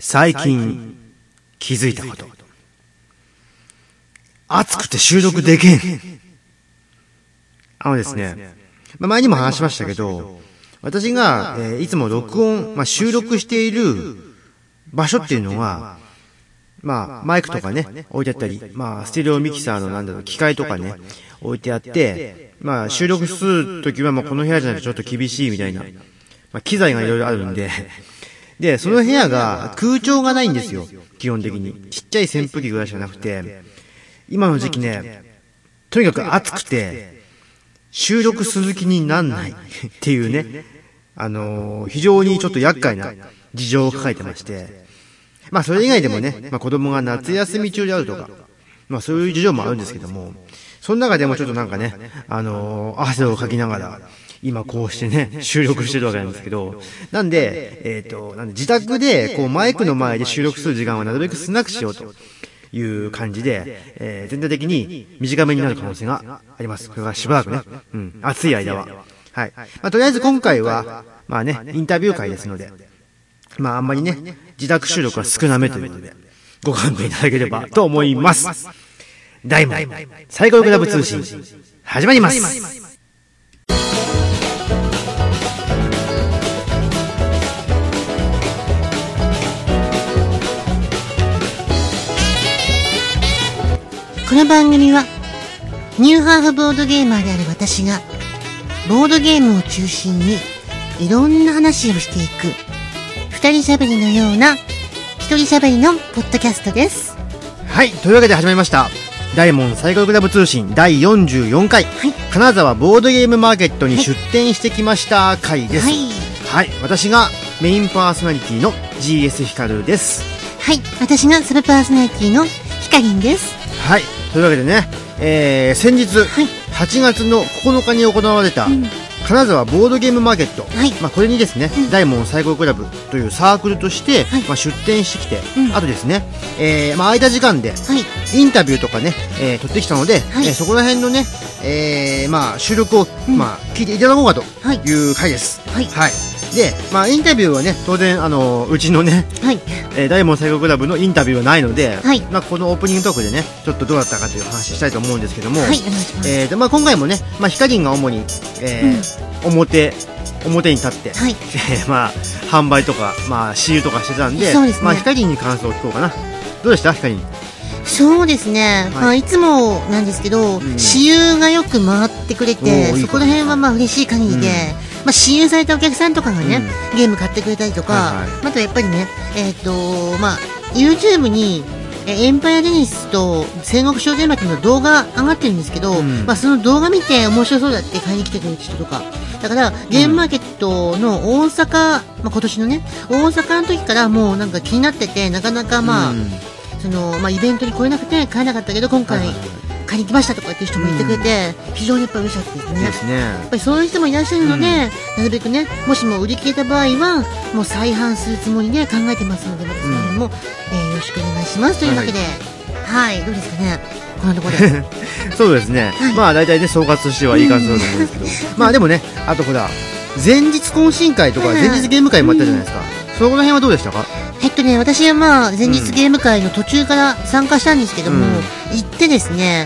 最近気づいたこと。暑くて収録できん。ですね、前にも話しましたけど、私が、いつも録音、収録している場所っていうのは、マイクとかね、置いてあったり、ステレオミキサーの機械とかね、置いてあって、収録するときはこの部屋じゃないとちょっと厳しいみたいな、機材がいろいろあるんで、で、その部屋が空調がないんですよ、基本的に。ちっちゃい扇風機ぐらいしかなくて、今の時期ね、とにかく暑くて、収録する気になんないっていうね、非常にちょっと厄介な事情を抱えてまして、それ以外でもね、子供が夏休み中であるとか、そういう事情もあるんですけども、その中でもちょっと汗をかきながら、今こうしてね、収録してるわけなんですけど、なんで自宅でマイクの前で収録する時間はなるべく少なくしようという感じで、全体的に短めになる可能性があります。これがしばらくね、暑い間は。はい。とりあえず今回は、インタビュー会ですので、あんまりね、自宅収録は少なめということで、ご勘弁いただければと思います。大門サイコロクラブ通信、始まります。 この番組はニューハーフボードゲーマーである私がボードゲームを中心にいろんな話をしていく二人喋りのような一人喋りのポッドキャストです。 はい、というわけで始まりました大門サイコロクラブ通信第44回、金沢ボードゲームマーケットに出店してきました回です。はい、私がメインパーソナリティの GS ヒカルです。 はい、私がサブパーソナリティのヒカリンです。 はい、というわけでね、先日、8月の9日に行われた、金沢ボードゲームマーケット、これにですね、大門サイコロクラブというサークルとして、出展してきて、あとですね、空いた時間で、インタビューとかね、撮ってきたので、そこら辺のね、収録を、聞いていただこうかという回です。で、インタビューはね、当然、うちのね、大門サイコロクラブのインタビューはないので、このオープニングトークでね、ちょっとどうだったかという話したいと思うんですけども、今回もね、ヒカリンが主に、表に立って、販売とか、私有とかしてたんで、ヒカリンに関して聞こうかな。どうでしたヒカリン？ そうですね、いつもなんですけど、私有がよく回ってくれて、そこら辺は嬉しい限りで、私有されたお客さんとかがね、ゲーム買ってくれたりとか、あとやっぱりね、YouTube にエンパイアデニスと戦国少女巻の動画上がってるんですけど、その動画見て面白そうだって買いに来てくれる人とか、だからゲームマーケットの大阪、今年のね、大阪の時からもうなんか気になってて、なかなかイベントに来れなくて買えなかったけど、今回買いに来ましたとかっていう人もいてくれて、非常にやっぱり嬉しかったですね。やっぱりそういう人もいらっしゃるので、なるべくね、もしも売り切れた場合はもう再販するつもりで考えてますので、その辺も、よろしくお願いしますというわけで、どうですかね、こんなところでそうですね、大体ね、総括してはいい感じだと思うんですけどでもね、あとほら、前日懇親会とか前日ゲーム会もあったじゃないですか。そこら辺はどうでしたか？ 私は前日ゲーム会の途中から参加したんですけども、行ってですね、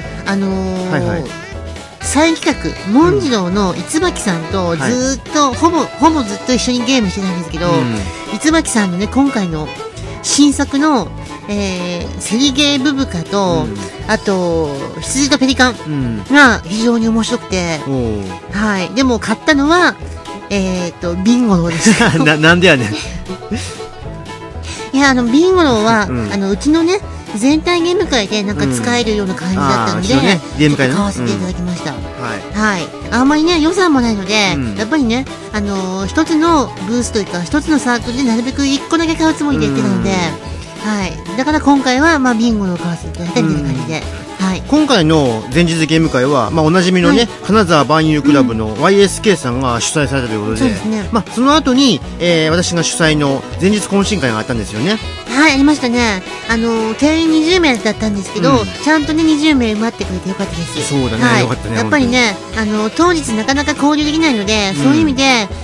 再企画、モンジローの椿さんとずっと、ほぼずっと一緒にゲームしてたんですけど、椿さんのね、今回の新作の、セリゲーブブカと、あと羊とペリカンが非常に面白くて、でも買ったのはビンゴローでしたなんでやねんいや、ビンゴローは、うちのね、全体ゲーム会でなんか使えるような感じだったので、 ゲーム会買わせていただきました。あんまりね、予算もないので、やっぱりね、一つのブースというか、一つのサークルでなるべく一個だけ買うつもりでやってたので、だから今回は、ビンゴローを買わせていただいたみたいな感じで、 今回の前日ゲーム会は、おなじみのね、金沢万有クラブの YSK さんが主催されたということで、その後に、私が主催の前日懇親会があったんですよね。 ありましたね。定員20名だったんですけど、ちゃんとね、20名埋まってくれてよかったです。 そうだね、よかったね。 やっぱりね、当日なかなか交流できないので、そういう意味で、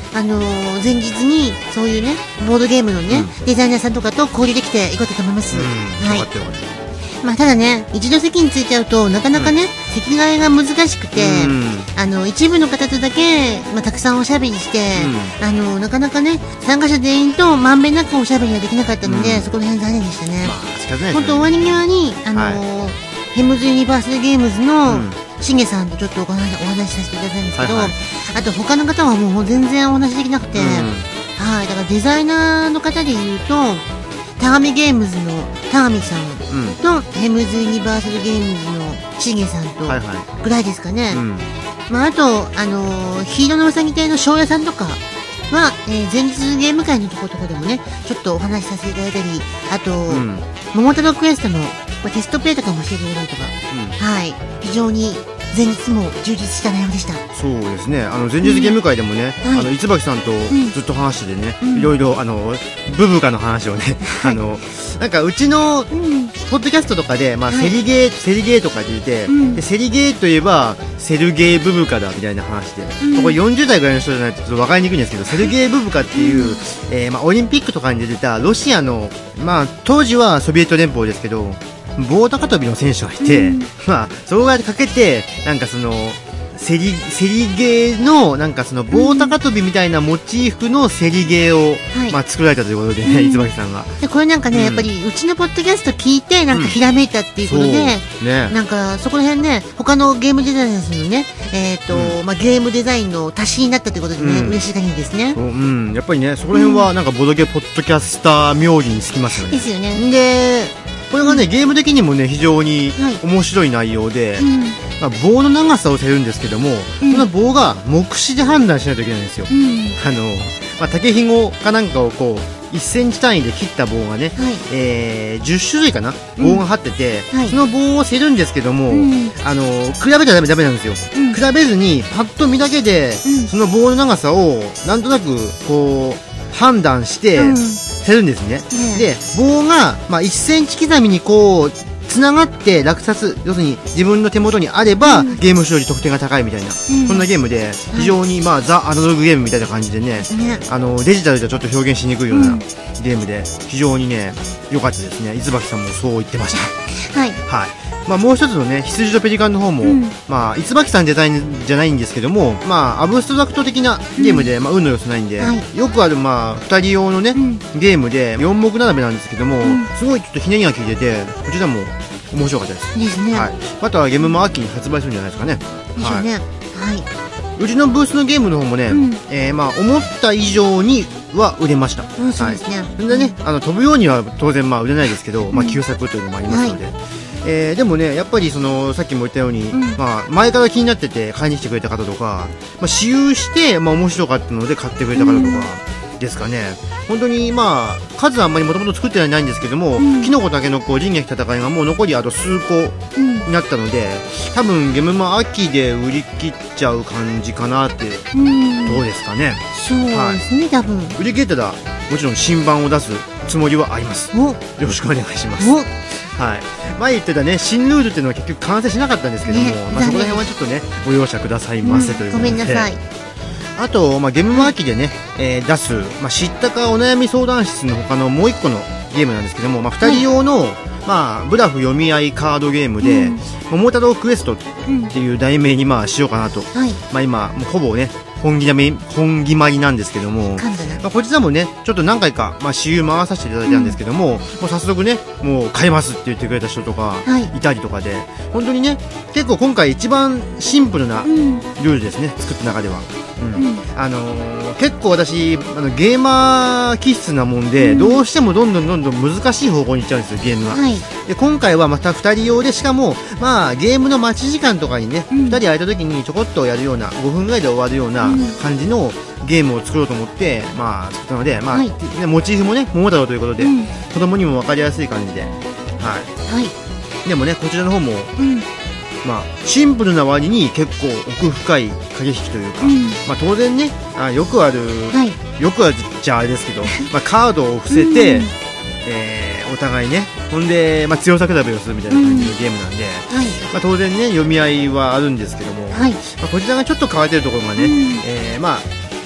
前日にそういうねボードゲームのね、デザイナーさんとかと交流できてよかったと思います。はい。 よかったよかった。 まあただね、一度席についちゃうとなかなかね、席替えが難しくて、一部の方とだけ、まあ、たくさんおしゃべりして、なかなかね参加者全員とまんべんなくおしゃべりができなかったので、そこら辺残念でしたね。本当終わり際にヘムズユニバーサルゲームズのしげさんとちょっとお話しさせていただいたんですけど、あと他の方はもう全然お話できなくて、はい、だからデザイナーの方で言うとタガミゲームズのタガミさんと、ヘムズユニバーサルゲームズのしげさんとぐらいですかね。まあ、あとヒーローのうさぎ亭の庄屋さんとかは、前日ゲーム会のところでもねちょっとお話しさせていただいたり、あと、桃太郎クエストのテストプレイとかもしてくれたりとか、はい、非常に前日も充実した内容でした。 そうですね。前日ゲーム会でもね、逸巻さんとずっと話しててね、いろいろブブカの話をね、なんかうちのポッドキャストとかで、まあセリゲーとかで言って、でセリゲーといえばセルゲーブブカだみたいな話で、これ40代ぐらいの人じゃないとちょっと分かりにくいんですけど、セルゲーブブカっていう、まあオリンピックとかに出てたロシアの、まあ当時はソビエト連邦ですけど、棒高跳びの選手がいて、まあそこがかけてなんかそのセリゲーのなんかその棒高跳びみたいなモチーフのセリゲーを、まあ作られたということでね、逸巻さんが。 でこれなんかね、やっぱりうちのポッドキャスト聞いてなんかひらめいたっていうことで、なんかそこら辺ね他のゲームデザイナーさんのねまあゲームデザインの足しになったということでね、嬉しい限りですね。 やっぱりねそこら辺はなんかボドゲポッドキャスター妙義につきますよね。 ですよね。 でこれがねゲーム的にもね非常に面白い内容で、まあ、棒の長さをせるんですけども、この棒が目視で判断しないといけないんですよ。まあ、竹ひごかなんかをこう1センチ単位で切った棒がね、10種類かな棒が張ってて、その棒をせるんですけども、比べちゃダメなんですよ。比べずにパッと見だけで、その棒の長さをなんとなくこう判断して、せるんですね。で棒が、まあ、1センチ刻みにこうつながって落札、要するに自分の手元にあれば、ゲーム種より得点が高いみたいな、そんなゲームで非常に、まあザ・アナログゲームみたいな感じでね、デジタルではちょっと表現しにくいようなゲームで非常にね良かったですね。逸巻さんもそう言ってました。はい、まあ、もう一つのね羊とペリカンの方も、まあ逸巻さんデザインじゃないんですけども、まあアブストラクト的なゲームで、まあ運の要素ないんで、よくあるまあ2人用のね、ゲームで4目並べなんですけども、すごいちょっとひねりが効いててこちらも面白かったです。 ですね。 またゲームも秋に発売するんじゃないですかね。 ですよね。 うちのブースのゲームの方もね、まあ思った以上には売れました。 そうですね。 でね、飛ぶようには当然まあ売れないですけど、まあ旧作というのもありますので、でもねやっぱりそのさっきも言ったように、まあ前から気になってて買いに来てくれた方とか、まあ私有してまあ面白かったので買ってくれた方とかですかね。本当にまあ数はあんまりもともと作ってないんですけども、キノコタケノコ仁義戦いがもう残りあと数個になったので、多分ゲームマ秋で売り切っちゃう感じかなって、どうですかね。 そうですね、多分売り切れたらもちろん新版を出すつもりはあります。よろしくお願いします。前言ってたね新ルールっていうのは結局完成しなかったんですけども、まあそこら辺はちょっとねご容赦くださいませということで、ごめんなさい。あと、まあ、ゲームマーキーでね、出す、まあ、知ったかお悩み相談室の他のもう一個のゲームなんですけども、まあ、2人用の、まあ、ブラフ読み合いカードゲームで、桃太郎クエストっていう題名にまあしようかなと、まあ、今もうほぼね本決まりなんですけども、まあ、こちらもねちょっと何回か、まあ、私有回させていただいたんですけども、もう早速ねもう買いますって言ってくれた人とかいたりとかで、本当にね結構今回一番シンプルなルールですね、作った中では。結構私ゲーマー気質なもんで、どうしてもどんどん難しい方向に行っちゃうんですよゲームが。で今回はまた2人用で、しかもまあゲームの待ち時間とかにね、2人空いた時にちょこっとやるような5分ぐらいで終わるような感じのゲームを作ろうと思って、まあ作ったので、まあモチーフもね桃太郎ということで、子供にも分かりやすい感じで、でもねこちらの方も、まあ、シンプルな割に結構奥深い駆け引きというか、まあ、当然ねよくあるじゃあれですけど、まあ、カードを伏せて、お互いねほんで、まあ、強さ比べをするみたいな感じのゲームなんで、まあ、当然ね読み合いはあるんですけども、まあ、こちらがちょっと変わってるところがね、まあ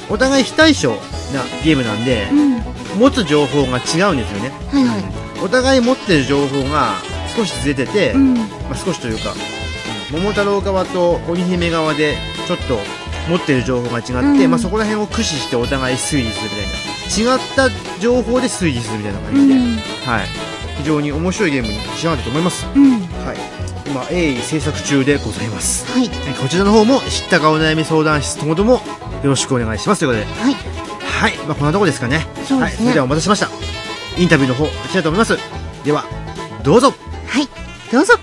お互い非対称なゲームなんで、持つ情報が違うんですよね。 はいはい。 お互い持ってる情報が少しずれてて、少しというか、桃太郎側と鬼姫側でちょっと持ってる情報が違って、そこら辺を駆使してお互い推理するみたいな、違った情報で推理するみたいな感じで、はい、非常に面白いゲームに仕上がると思います。はい、今鋭意制作中でございます。はい、こちらの方も知ったかお悩み相談室ともどもよろしくお願いしますということで、はい、こんなとこですかね。それではお待たせしました。インタビューの方いきたいと思います。ではどうぞ。 はい、どうぞ。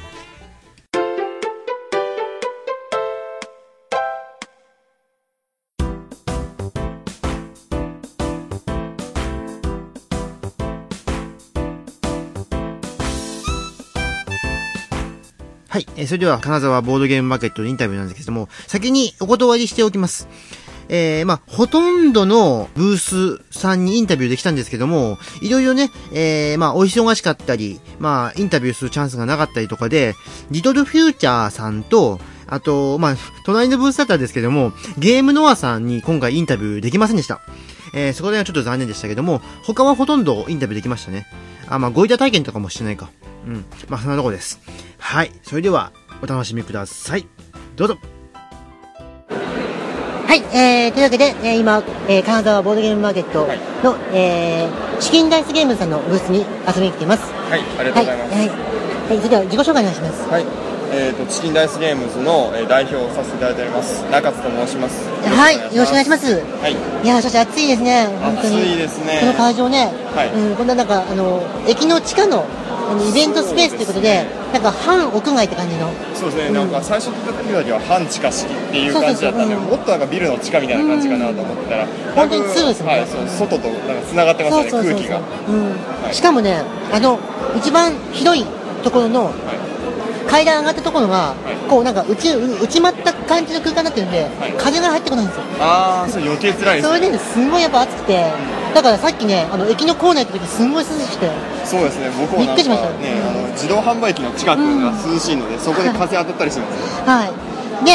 はい、それでは金沢ボードゲームマーケットのインタビューなんですけども、先にお断りしておきます。ほとんどのブースさんにインタビューできたんですけども、いろいろね、お忙しかったり、インタビューするチャンスがなかったりとかで、リトルフューチャーさんと、あと、隣のブースだったんですけども、ゲームノアさんに今回インタビューできませんでした。そこではちょっと残念でしたけども、他はほとんどインタビューできましたね。ご委託体験とかもしてないか。そんなとこです。はい。それでは、お楽しみください。どうぞ。 はい、というわけで、今、金沢ボードゲームマーケットの、チキンダイスゲームズさんのブースに遊びに来ています。 はい、ありがとうございます。 はい、それでは自己紹介お願いします。 はい。チキンダイスゲームズの代表をさせていただいております。中津と申します。 はい、よろしくお願いします。 はい。 いや、そして暑いですね。本当に。 暑いですね。 この会場ね、 はい。 こんな駅の地下のイベントスペースということで、半屋外って感じの。 そうですね、最初来た時は半地下式っていう感じだったんで、もっとビルの地下みたいな感じかなと思ったら、 本当にそうですね。 はい、外と繋がってますよね、空気が。 しかもね、一番広いところの、階段上がったところが、こう内まった感じの空間になってるんで、風が入ってこないんですよ。 ああ、それ余計辛いですね。 それですごいやっぱ暑くて、だからさっきね、駅の構内行った時すごい涼しくて。 そうですね、僕もびっくりしました。 自動販売機の近くが涼しいので、そこで風当たったりします。 はい。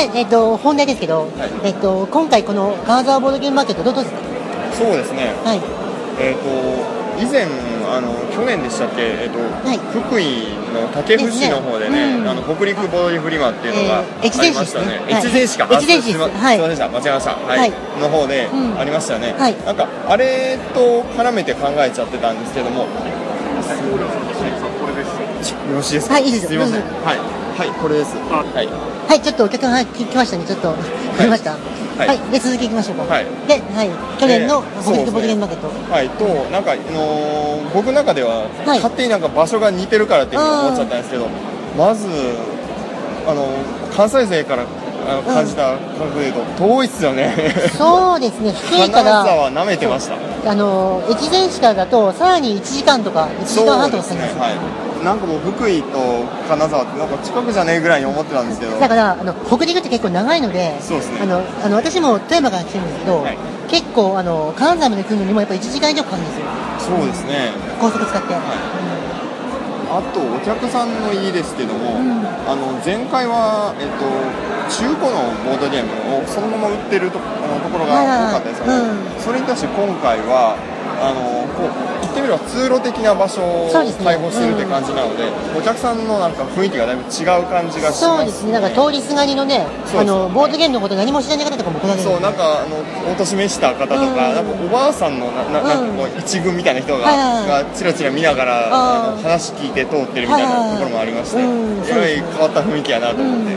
で、本題ですけど、今回この金沢ボードゲームマーケットどうですか？ そうですね。 はい。 以前去年でしたっけ、福井の竹府市の方でね、北陸ボードゲームフリマっていうのがありましたね。越前市か。 越前市です。 すみませんでした。間違えました。はい。の方でありましたね。なんかあれと絡めて考えちゃってたんですけども。これです。よろしいですか？ はい、いいですよ。 すみません。はい。はい、これです。はい。 はい、ちょっとお客さん来ましたね。ちょっと来ました。はい、で続きいきましょうか。はい。で、はい、去年の北陸ボードゲームマーケット。 はい、僕の中では勝手に場所が似てるからっていうふうに思っちゃったんですけど、まず関西勢から感じた感覚で言うと遠いっすよね。そうですね。 福井から金沢舐めてました。 越前市からだとさらに1時間とか1時間半とかかかります。はい。 なんかもう福井と金沢って近くじゃねえぐらいに思ってたんですけど、 だから北陸って結構長いので、 そうですね、 私も富山から来てるんですけど、結構金沢まで来るのにもやっぱ1時間以上かかるんですよ。 そうですね、 高速使って、 あとお客さんのいいですけども、前回は、中古のボードゲームをそのまま売ってるところが多かったですよね。それに対して今回は言ってみれば通路的な場所を開放してるって感じなので、お客さんの雰囲気がだいぶ違う感じがします。 そうですね、通りすがりのね、ボードゲームのこと何も知らない方とかも来られる。 そう、お年召した方とか、おばあさんの一軍みたいな人がチラチラ見ながら話聞いて通ってるみたいなところもありまして、すごい変わった雰囲気やなと思って。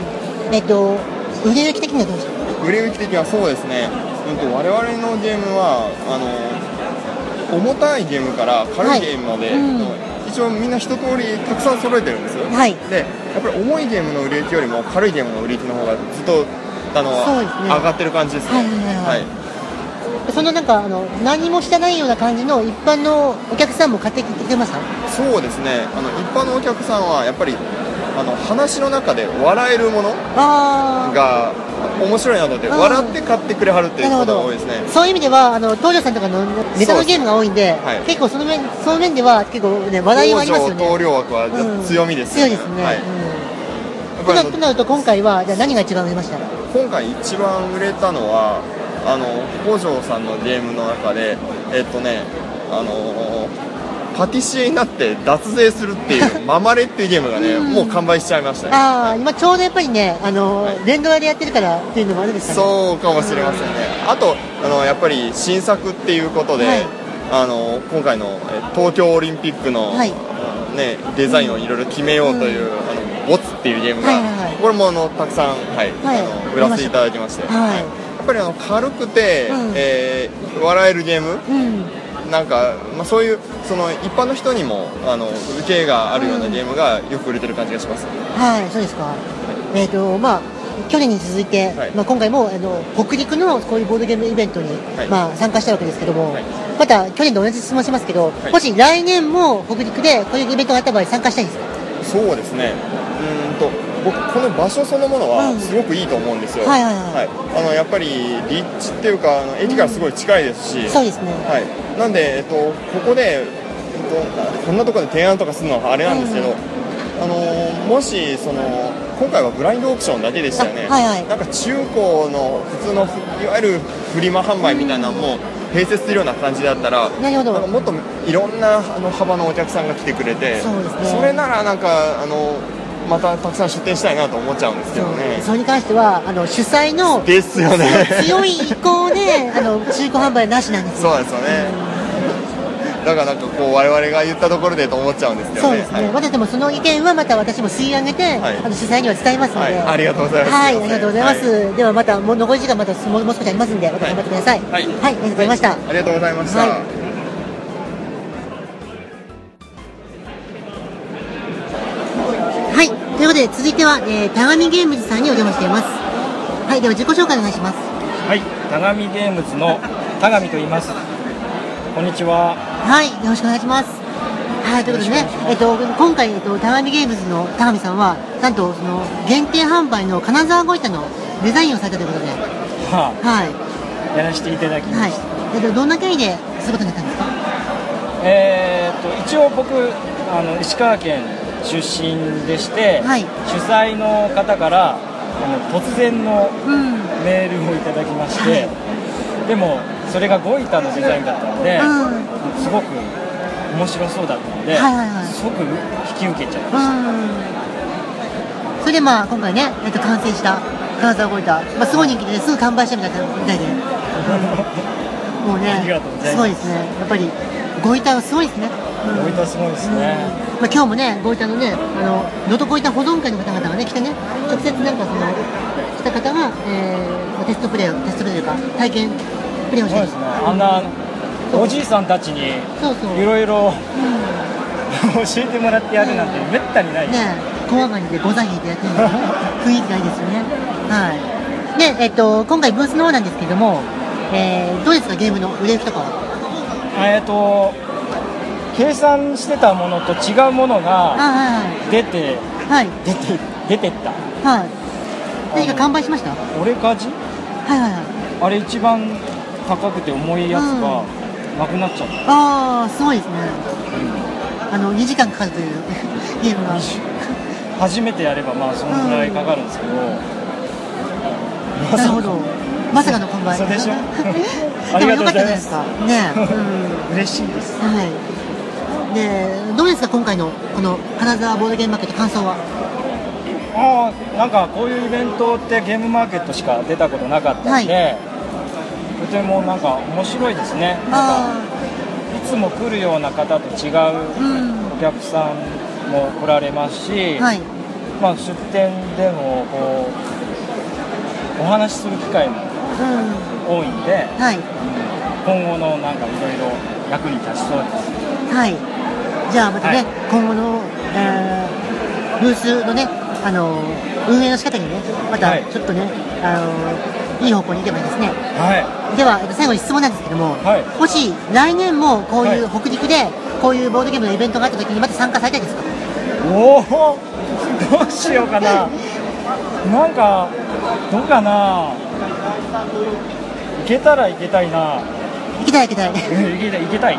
売れ行き的にはどうですか？ 売れ行き的にはそうですね、我々のゲームは重たいゲームから軽いゲームまで、一応みんな一通りたくさん揃えてるんですよ。はい、でやっぱり重いゲームの売れ行きよりも軽いゲームの売れ行きの方がずっと上がってる感じですね。その何もしてないような感じの一般のお客さんも買ってきてますか？ そうですね、一般のお客さんはやっぱり話の中で笑えるものが面白いなと思って笑って買ってくれはるっていうことが多いですね。 そういう意味では東條さんとかのネタのゲームが多いんで、結構その面では結構ね笑いはありますよね。 東條枠は強みですよね。 強いですね。となると今回はじゃあ何が一番売れました？ 今回一番売れたのは北条さんのゲームの中でパティシエになって脱税するっていうママレっていうゲームがね、もう完売しちゃいましたね。 今ちょうどやっぱりね、連動でやってるからっていうのもあるんですかね。 そうかもしれませんね。あとやっぱり新作っていうことで、今回の東京オリンピックの、デザインをいろいろ決めようという、ボツっていうゲームが、これもたくさん、売らせていただきまして、やっぱり軽くて、笑えるゲーム、なんか、そういう一般の人にも受けがあるようなゲームがよく売れてる感じがします。 そうですか。去年に続いて、今回も北陸のこういうボードゲームイベントに、参加したわけですけども、また去年と同じ質問しますけど、もし来年も北陸でこういうイベントがあった場合参加したいんですか？ そうですね。僕この場所そのものはすごくいいと思うんですよ。やっぱり立地っていうか駅からすごい近いですし、 そうですね。 なんでここでこんなところで提案とかするのはあれなんですけど、もし今回はブラインドオークションだけでしたよね。なんか中古の普通のいわゆるフリマ販売みたいなのも併設するような感じだったら、なんかもっといろんな幅のお客さんが来てくれて、それならなんかまたたくさん出店したいなと思っちゃうんですけどね。 それに関しては主催のですよね。 強い意向で中古販売なしなんですよ。 そうですよね。だからなんか我々が言ったところでと思っちゃうんですけどね。 そうですね。またでもその意見はまた私も吸い上げて、主催には伝えますので。 ありがとうございます。 ありがとうございます。ではまた残り時間またもう少しありますんで、また頑張ってください。ありがとうございました。 ありがとうございました。 ということで続いては田上ゲームズさんにお邪魔しています。では自己紹介お願いします。 田上ゲームズの田上と言います。こんにちは。 よろしくお願いします。ということでね、今回田上ゲームズの田上さんはなんと限定販売の金沢ゴイタのデザインをされたということで、 やらせていただきました。 どんな経緯ですることになったんですか？ 一応僕石川県出身でして、主催の方から突然のメールをいただきまして、でもそれがゴイタのデザインだったので、すごく面白そうだったので、すごく引き受けちゃいました。 それで今回ね、完成した金沢ゴイタ、すごい人気ですぐ完売したみたいでもうね、すごいですね。やっぱりゴイタはすごいですね。 ゴイタすごいですね。 今日もね、ゴイタのね、能登ゴイタ保存会の方々がね来てね、直接なんか来た方が、テストプレイというか体験プレイをしてる。 そうですね。あんなおじいさんたちにいろいろ教えてもらってやるなんてめったにないですね。 小上がりでゴザ引いてやってるの雰囲気がいいですよね。で、今回ブースの方なんですけども、どうですかゲームの売れ行きとかは？ 計算してたものと違うものが出てった。 何か完売しました？ 俺かじ？あれ一番高くて重いやつがなくなっちゃった。 すごいですね。2時間かかるというゲームが初めてやればそのぐらいかかるんですけど、 なるほど。まさかの完売。 そうでしょ。ありがとうございます。嬉しいです。 で、どうですか今回のこの金沢ボードゲームマーケット感想は？ なんかこういうイベントってゲームマーケットしか出たことなかったんで、とてもなんか面白いですね。いつも来るような方と違うお客さんも来られますし、出店でもお話しする機会も多いんで、今後のなんかいろいろ役に立ちそうです。 じゃあまたね、今後の、ブースのね、運営の仕方にね、またちょっとね、いい方向に行けばいいですね。では最後に質問なんですけども、もし来年もこういう北陸でこういうボードゲームのイベントがあった時にまた参加されたいですか？ どうしようかな。なんかどうかな。行けたら行けたいな。 行きたい。 行きたい。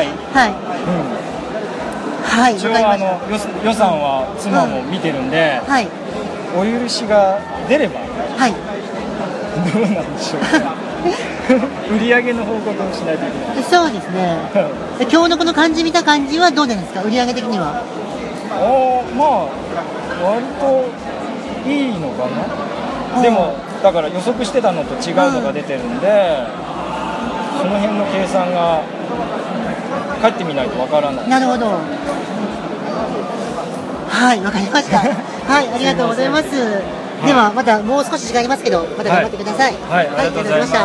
一応予算は妻も見てるんで、お許しが出れば、どうなんでしょうか。 売り上げの報告をしないといけない。 そうですね。今日のこの感じ見た感じはどうなんですか、売り上げ的には。 まあ割といいのかな。でもだから予測してたのと違うのが出てるんで、その辺の計算が帰ってみないとわからない。 なるほど。はい、わかりました。はい、ありがとうございます。ではまたもう少し時間ありますけど、また頑張ってください。 はい、ありがとうございました。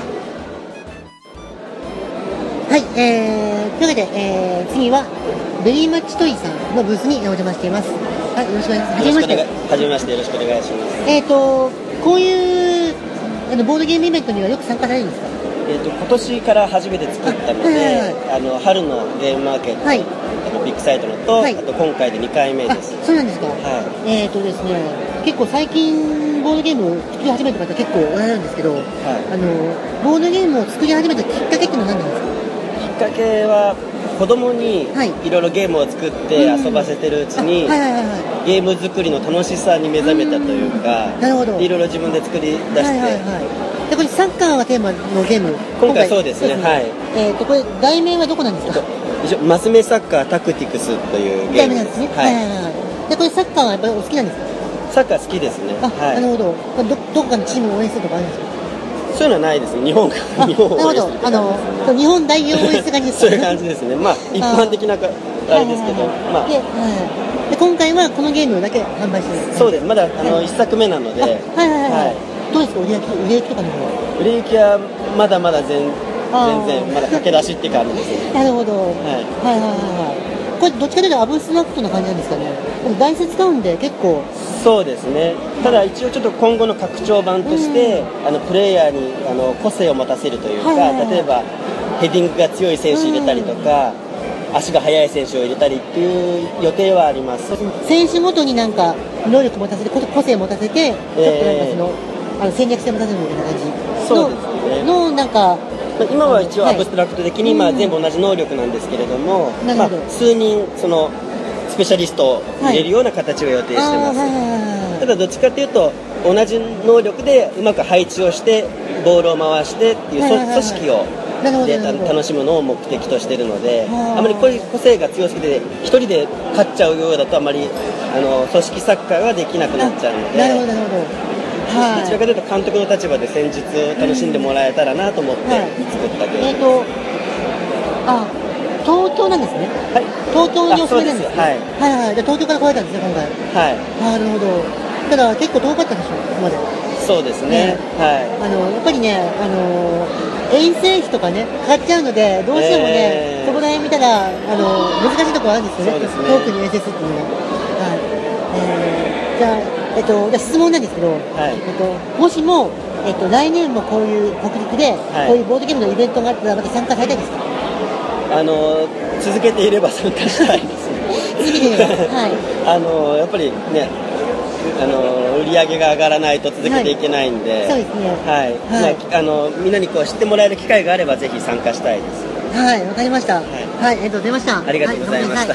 はい、というわけで、次はベリーマッチトイさんのブースにお邪魔しています。はい、よろしくお願いします。はじめまして。 はじめまして、よろしくお願いします。 こういうボードゲームイベントにはよく参加されるんですか？ 今年から初めて作ったので、春のゲームマーケット、ビッグサイトのと、あと今回で2回目です。 そうなんですか。ですね、結構最近ボードゲームを作り始めた方結構おられるんですけど、ボードゲームを作り始めたきっかけってのは何なんですか？ きっかけは子供にいろいろゲームを作って遊ばせてるうちに、ゲーム作りの楽しさに目覚めたというか、いろいろ自分で作り出して、 でこれサッカーがテーマのゲーム、 今回そうですね。はい。 これ題名はどこなんですか？ マス目サッカータクティクスというゲームですね。 でこれサッカーはやっぱりお好きなんですか？ サッカー好きですね。 なるほど。どこかのチームを応援するとかあるんですか？ そういうのはないですね。日本を応援する。なるほど。日本代表を応援する感じですか？ そういう感じですね。まあ一般的なあれですけど、まあ。 で今回はこのゲームだけ販売してる。 そうです。まだ1作目なので。 どうですか、売り上げとかの方は？ 売れ行きはまだまだ全然まだ駆け出しって感じですね。 なるほど。これどっちかというとアブストラクトな感じなんですかね。でも台数使うんで結構。 そうですね。ただ一応ちょっと今後の拡張版として、プレイヤーに個性を持たせるというか、例えばヘディングが強い選手入れたりとか、足が速い選手を入れたりっていう予定はあります。 選手ごとになんか能力持たせて、個性持たせて、ちょっとなんか戦略性を持たせるみたいな感じそうですね。 のなんか今は一応アブストラクト的に全部同じ能力なんですけれども、数人そのスペシャリストを入れるような形を予定してます。ただどっちかというと同じ能力でうまく配置をしてボールを回してっていう組織をで楽しむのを目的としているので、あまり個性が強すぎて一人で勝っちゃうようだとあまり組織サッカーができなくなっちゃうので、どちらかというと監督の立場で戦術を楽しんでもらえたらなと思って作ったゲームです。 東京なんですね。東京にお住まいなんですね。東京から来られたんですね、今回。なるほど。ただ結構遠かったでしょ、ここまで。 そうですね。 やっぱりね、遠征費とかねかかっちゃうので、どうしてもね、そこら辺見たら難しいところあるんですよね。遠くに遠征するっていうのは。じゃあ質問なんですけど、もしも来年もこういう北陸でこういうボードゲームのイベントがあったらまた参加されたいですか？ 続けていれば参加したいですね。やっぱりね、売り上げが上がらないと続けていけないんで、 そうですね。 みんなにこう知ってもらえる機会があればぜひ参加したいです。 はい、わかりました。はい、ありがとうございました。 ありがとうございました。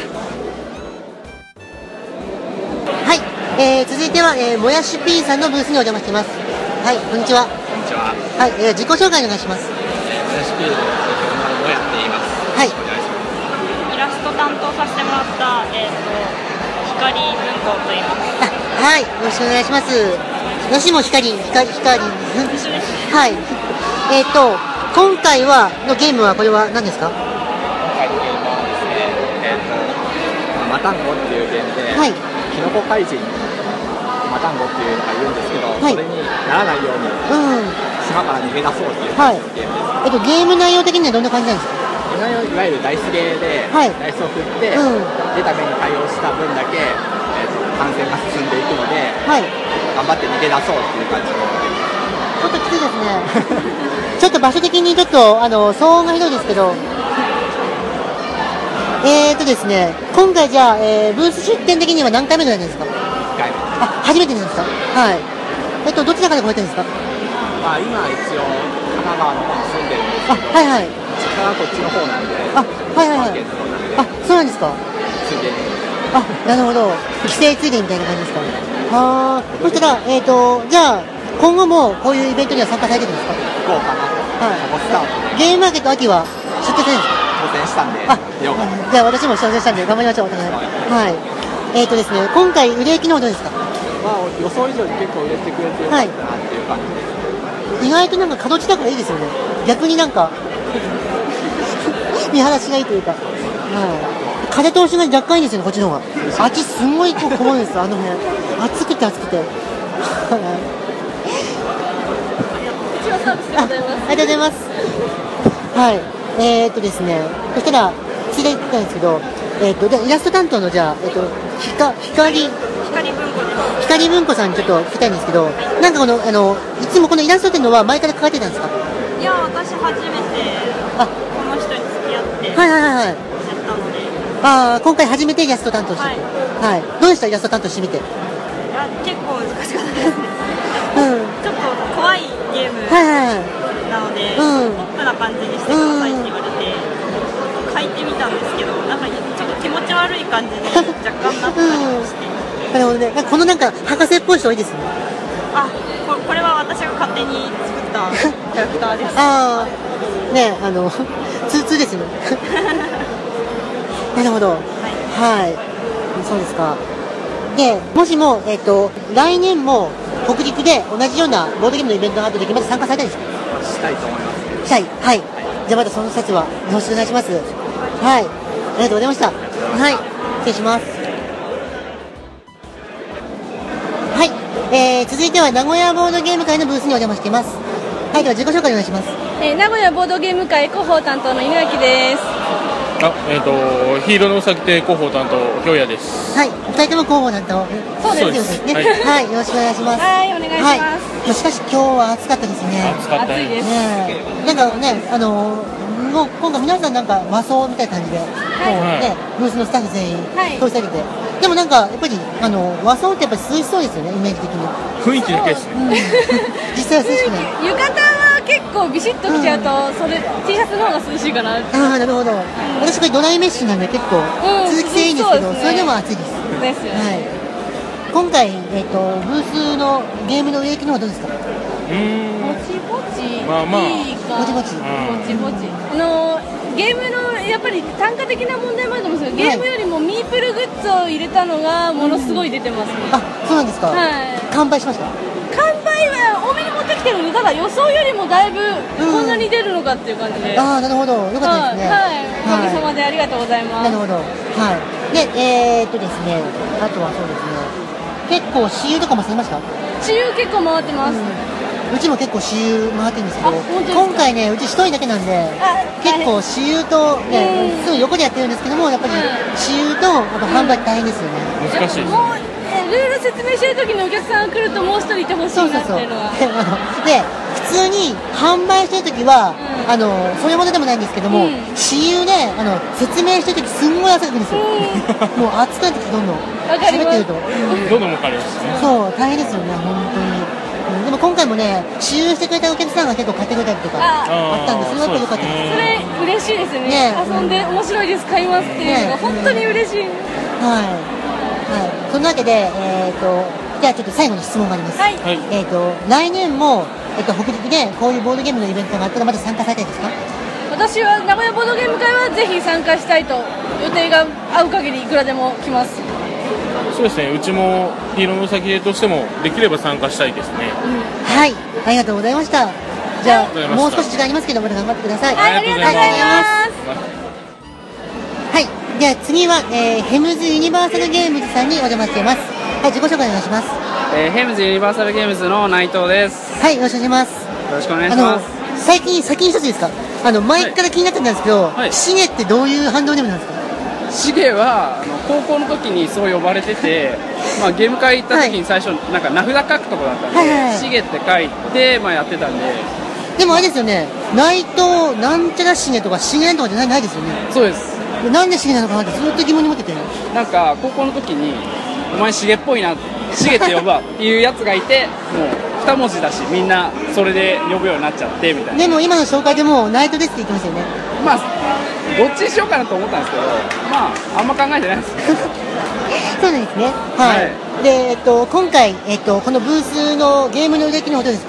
続いては、もやし P さんのブースにお邪魔しています。はい、こんにちは。 こんにちは。 はい、自己紹介お願いします。 もやし P のもやって言います。 はい。 イラスト担当させてもらった光文庫と言います。 はい、よろしくお願いします。私も光。 一緒です。 はい。今回のゲームはこれは何ですか？ 今回のゲームはですね、マタンゴっていうゲームで、キノコ怪人マタンゴっていうのがいるんですけど、それにならないように島から逃げ出そうっていうゲームです。 ゲーム内容的にはどんな感じなんですか？ いわゆるダイスゲーで、ダイスを振って、出た目に対応した分だけ、感染が進んでいくので、頑張って逃げ出そうっていう感じのゲームです。 ちょっときついですね。ちょっと場所的にちょっと騒音がひどいですけど、ですね、今回じゃあ、ブース出店的には何回目ぐらいなんですか？1 回目。 初めてなんですか？はい。どちらから来られてるんですか？ 今一応神奈川の方に住んでるんですけど、実家がこっちの方なんで、 そうなんですか。 ついでに。 なるほど。帰省ついでみたいな感じですか。そしたらじゃあ今後もこういうイベントには参加されてるんですか？ 行こうかなと。 こスタートでゲームマーケット秋は出展されるんですか？ 当選したんで、 じゃあ私も挑戦したんで頑張りましょう、お互い。はい。ですね、今回売れ行きのほどですか？ まあ予想以上に結構売れてくれてよかったなっていう感じで、 意外となんか角近くがいいですよね。逆になんか見晴らしがいいというか、風通しが若干いいですよね、こっちの方が。あっちすごいこう困るんですよ、あの辺。暑くて暑くて。ありがとうございます。はい。ですね、そしたら、ついで言ったんですけど、イラスト担当の、じゃあ、光文庫さんにちょっと聞きたいんですけど、なんかいつもこのイラストっていうのは前から描かれてたんですか？ いや、私初めて、この人に付き合って、 はい。 やったので。 今回初めてイラスト担当してて。はい。どうでしたイラスト担当してみて？ 結構難しかったですね。ちょっと怖いゲームなので、ポップな感じにしてくださいって言われて、書いてみたんですけど、なんかちょっと気持ち悪い感じに若干なったりして。 なるほどね。このなんか博士っぽい人多いですね。 これは私が勝手に作ったキャラクターです。 ね、通通ですよね。なるほど。はい。そうですか。で、もしも、来年も北陸で同じようなボードゲームのイベントがあった時まで参加されたいですか？ したいと思います。 したい。はい。じゃあまたその説はよろしくお願いします。はい。ありがとうございました。はい。失礼します。はい。続いては名古屋ボードゲーム会のブースにお邪魔しています。はい。では自己紹介お願いします。 名古屋ボードゲーム会広報担当の井上明です。 ヒーローのうさぎ亭広報担当京也です。 はい、2人とも広報担当。そうですね。はい、よろしくお願いします。 はい、お願いします。 しかし今日は暑かったですね。 暑かったです。 なんかね、もう今回皆さんなんか和装みたいな感じで、ブースのスタッフ全員通されて。でもなんかやっぱり和装ってやっぱり涼しそうですよね、イメージ的に。 雰囲気だけですね。 実際は涼しくない。 浴衣は結構ビシッと着ちゃうと、それ T シャツの方が涼しいかな。 なるほど。私これドライメッシュなんで結構通気性いいんですけど、それでも暑いです。 ですよね。 今回ブースのゲームの売れ行きの方はどうですか？ ぼちぼち。 まあまあ。 いいか。 ぼちぼち。 ぼちぼち。ゲームのやっぱり単価的な問題もあると思うんですけど、ゲームよりもミープルグッズを入れたのがものすごい出てますね。 そうなんですか。完売しました。 完売は多めに持ってきてるので、ただ予想よりもだいぶこんなに出るのかっていう感じで。 なるほど。よかったですね。 おかげさまでありがとうございます。 なるほど。はい。で、ですね、あとはそうですね、結構私有とかもされました？ 私有結構回ってます。 うちも結構私有回ってるんですけど、今回ね、うち一人だけなんで、結構私有とね、すぐ横でやってるんですけども、やっぱり私有と販売大変ですよね。 難しい。 もうルール説明してる時にお客さんが来るともう一人いてほしいなっていうのは。 で、普通に販売してる時は、そういうものでもないんですけども、私有で説明してる時すんごい汗かくんですよ。もう熱くなってきてどんどん喋ってると。 どんどん分かるんですね。 そう、大変ですよね、本当に。でも今回もね、私有してくれたお客さんが結構買ってくれたりとかあったんで、それは良かったです。 それ嬉しいですよね。遊んで面白いです、買いますっていうのが本当に嬉しい。 はい。そのわけで、じゃあちょっと最後に質問があります。来年も、北陸でこういうボードゲームのイベントがあったらまた参加されたいですか？ 私は名古屋ボードゲーム会はぜひ参加したいと、予定が合う限りいくらでも来ます。 そうですね、うちもヒーローのうさぎ亭としてもできれば参加したいですね。 はい、ありがとうございました。じゃあもう少し時間ありますけどまた頑張ってください。 ありがとうございます。 はい、では次は、ヘムズユニバーサルゲームズさんにお邪魔しています。はい、自己紹介お願いします。 ヘムズユニバーサルゲームズの内藤です。 はい、よろしくお願いします。 よろしくお願いします。 先に一ついいですか？前から気になってたんですけど、シゲってどういうハンドルネームなんですか？ シゲは高校の時にそう呼ばれてて、ゲーム会行った時に最初なんか名札書くとこだったんで、シゲって書いて、やってたんで。 でもあれですよね、内藤なんちゃらシゲとかシゲとかじゃないですよね。 そうです。 なんでシゲなのかなってずっと疑問に持ってて、 なんか高校の時にお前シゲっぽいな、シゲって呼ぶわっていうやつがいて、もう2文字だしみんなそれで呼ぶようになっちゃってみたいな。 でも今の紹介でも内藤ですって言ってましたよね。 どっちにしようかなと思ったんですけど、あんま考えてないですね。 そうなんですね。はい。で、今回、このブースのゲームの売れ行きのほどですか？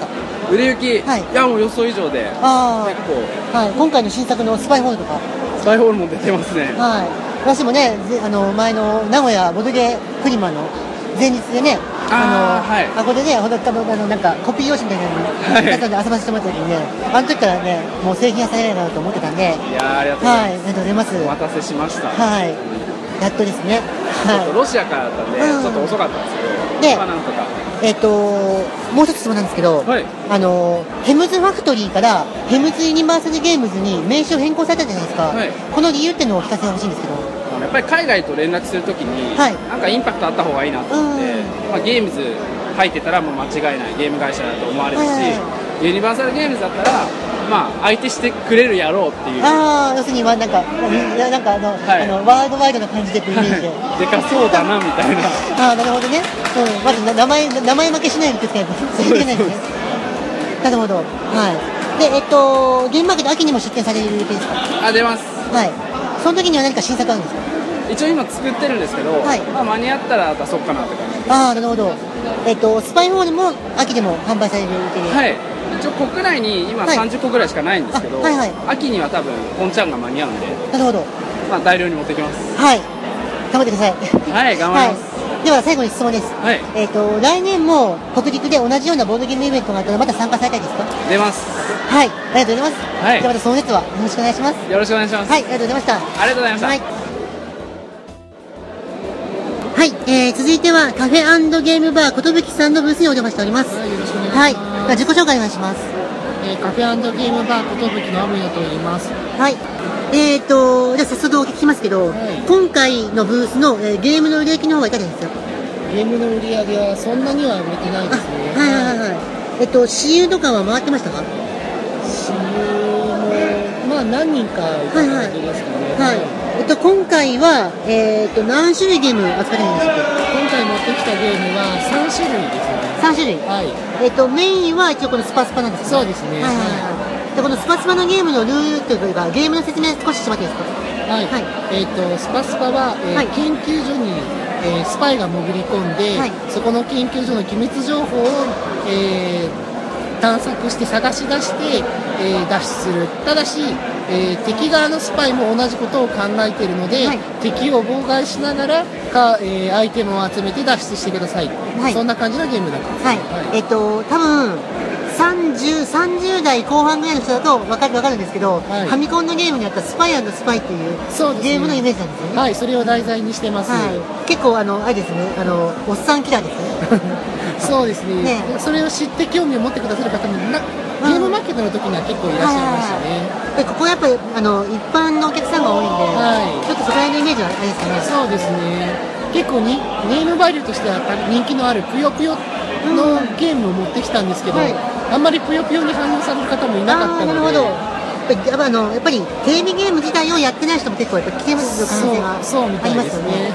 売れ行き、 はい、 いやもう予想以上で、結構、 はい、今回の新作のスパイホールとか、 スパイホールも出てますね。 はい、私もね、前の名古屋ボドゲフリマの前日でね、これでね、なんかコピー用紙みたいなのに、で遊ばせてもらった時にね、あの時からね、もう製品屋さんやないなと思ってたんで、 いやありがとうございます。 はい、ありがとうございます。 お待たせしました。 はい、やっとですね。 ちょっとロシアからだったんで、ちょっと遅かったんですけど、なんとか。 もう一つ質問なんですけど、ヘムズファクトリーからヘムズユニバーサルゲームズに名称変更されたじゃないですか。この理由っていうのを聞かせてほしいんですけど。 やっぱり海外と連絡するときに、なんかインパクトあった方がいいなと思って、ゲームズ入ってたらもう間違いないゲーム会社だと思われるし、ユニバーサルゲームズだったら、相手してくれるやろうっていう。 要するになんかワールドワイドな感じでっていうイメージで。 でかそうだなみたいな。 なるほどね。まず名前負けしないようにってそういけないですね。なるほど。はい。でゲームマーケット秋にも出展される予定ですか？ 出ます。 はい。その時には何か新作あるんですか？ 一応今作ってるんですけど、間に合ったら出そうかなって感じです。 なるほど。スパイホールも秋でも販売される予定で。 はい。一応国内に今30個ぐらいしかないんですけど、秋には多分本ちゃんが間に合うんで、 なるほど。 大量に持ってきます。 はい。頑張ってください。 はい、頑張ります。 では最後に質問です。 はい。 来年も北陸で同じようなボードゲームイベントがあったらまた参加されたいですか？ 出ます。 はい、ありがとうございます。はい。ではまたその熱はよろしくお願いします。 よろしくお願いします。 はい、ありがとうございました。 ありがとうございました。 はい、続いてはカフェ&ゲームバーことぶきさんのブースにお邪魔しております。 はい、よろしくお願いします。はい、 では自己紹介お願いします。 カフェ&ゲームバーことぶきのアムヤと言います。 はい。じゃあ早速お聞きしますけど、今回のブースの、ゲームの売れ行きの方はいかがですか？ ゲームの売り上げはそんなには売れてないですね。 はいはいはい。私有とかは回ってましたか？ 私有も何人かいただけですかね。 はい。今回は何種類ゲーム扱ってるんですか？ 今回持ってきたゲームは3種類ですね。 3種類。 はい。 メインは一応このスパスパなんですか？そうですね。 はいはいはい。でこのスパスパのゲームのルールというかゲームの説明少ししてもらっていいですか？ はい。スパスパは研究所にスパイが潜り込んで、そこの研究所の機密情報を探索して探し出して脱出する。ただし敵側のスパイも同じことを考えているので、敵を妨害しながらアイテムを集めて脱出してください。そんな感じのゲームになってます。 はい。多分30代後半ぐらいの人だと分かるんですけど、ファミコンのゲームにあったスパイ&スパイっていうゲームのイメージなんですよね。 はい、それを題材にしてます。 結構あれですね、おっさんキラーですね。 そうですね。それを知って興味を持ってくださる方もゲームマーケットの時には結構いらっしゃいましたね。 ここはやっぱり一般のお客さんが多いんで、ちょっとそこら辺のイメージはあれですかね。 そうですね。結構ゲームバリューとしては人気のあるぷよぷよのゲームを持ってきたんですけど、あんまりぷよぷよに反応される方もいなかったので。なるほど。 やっぱりテレビゲーム自体をやってない人も結構やっぱ来てる可能性がありますよね。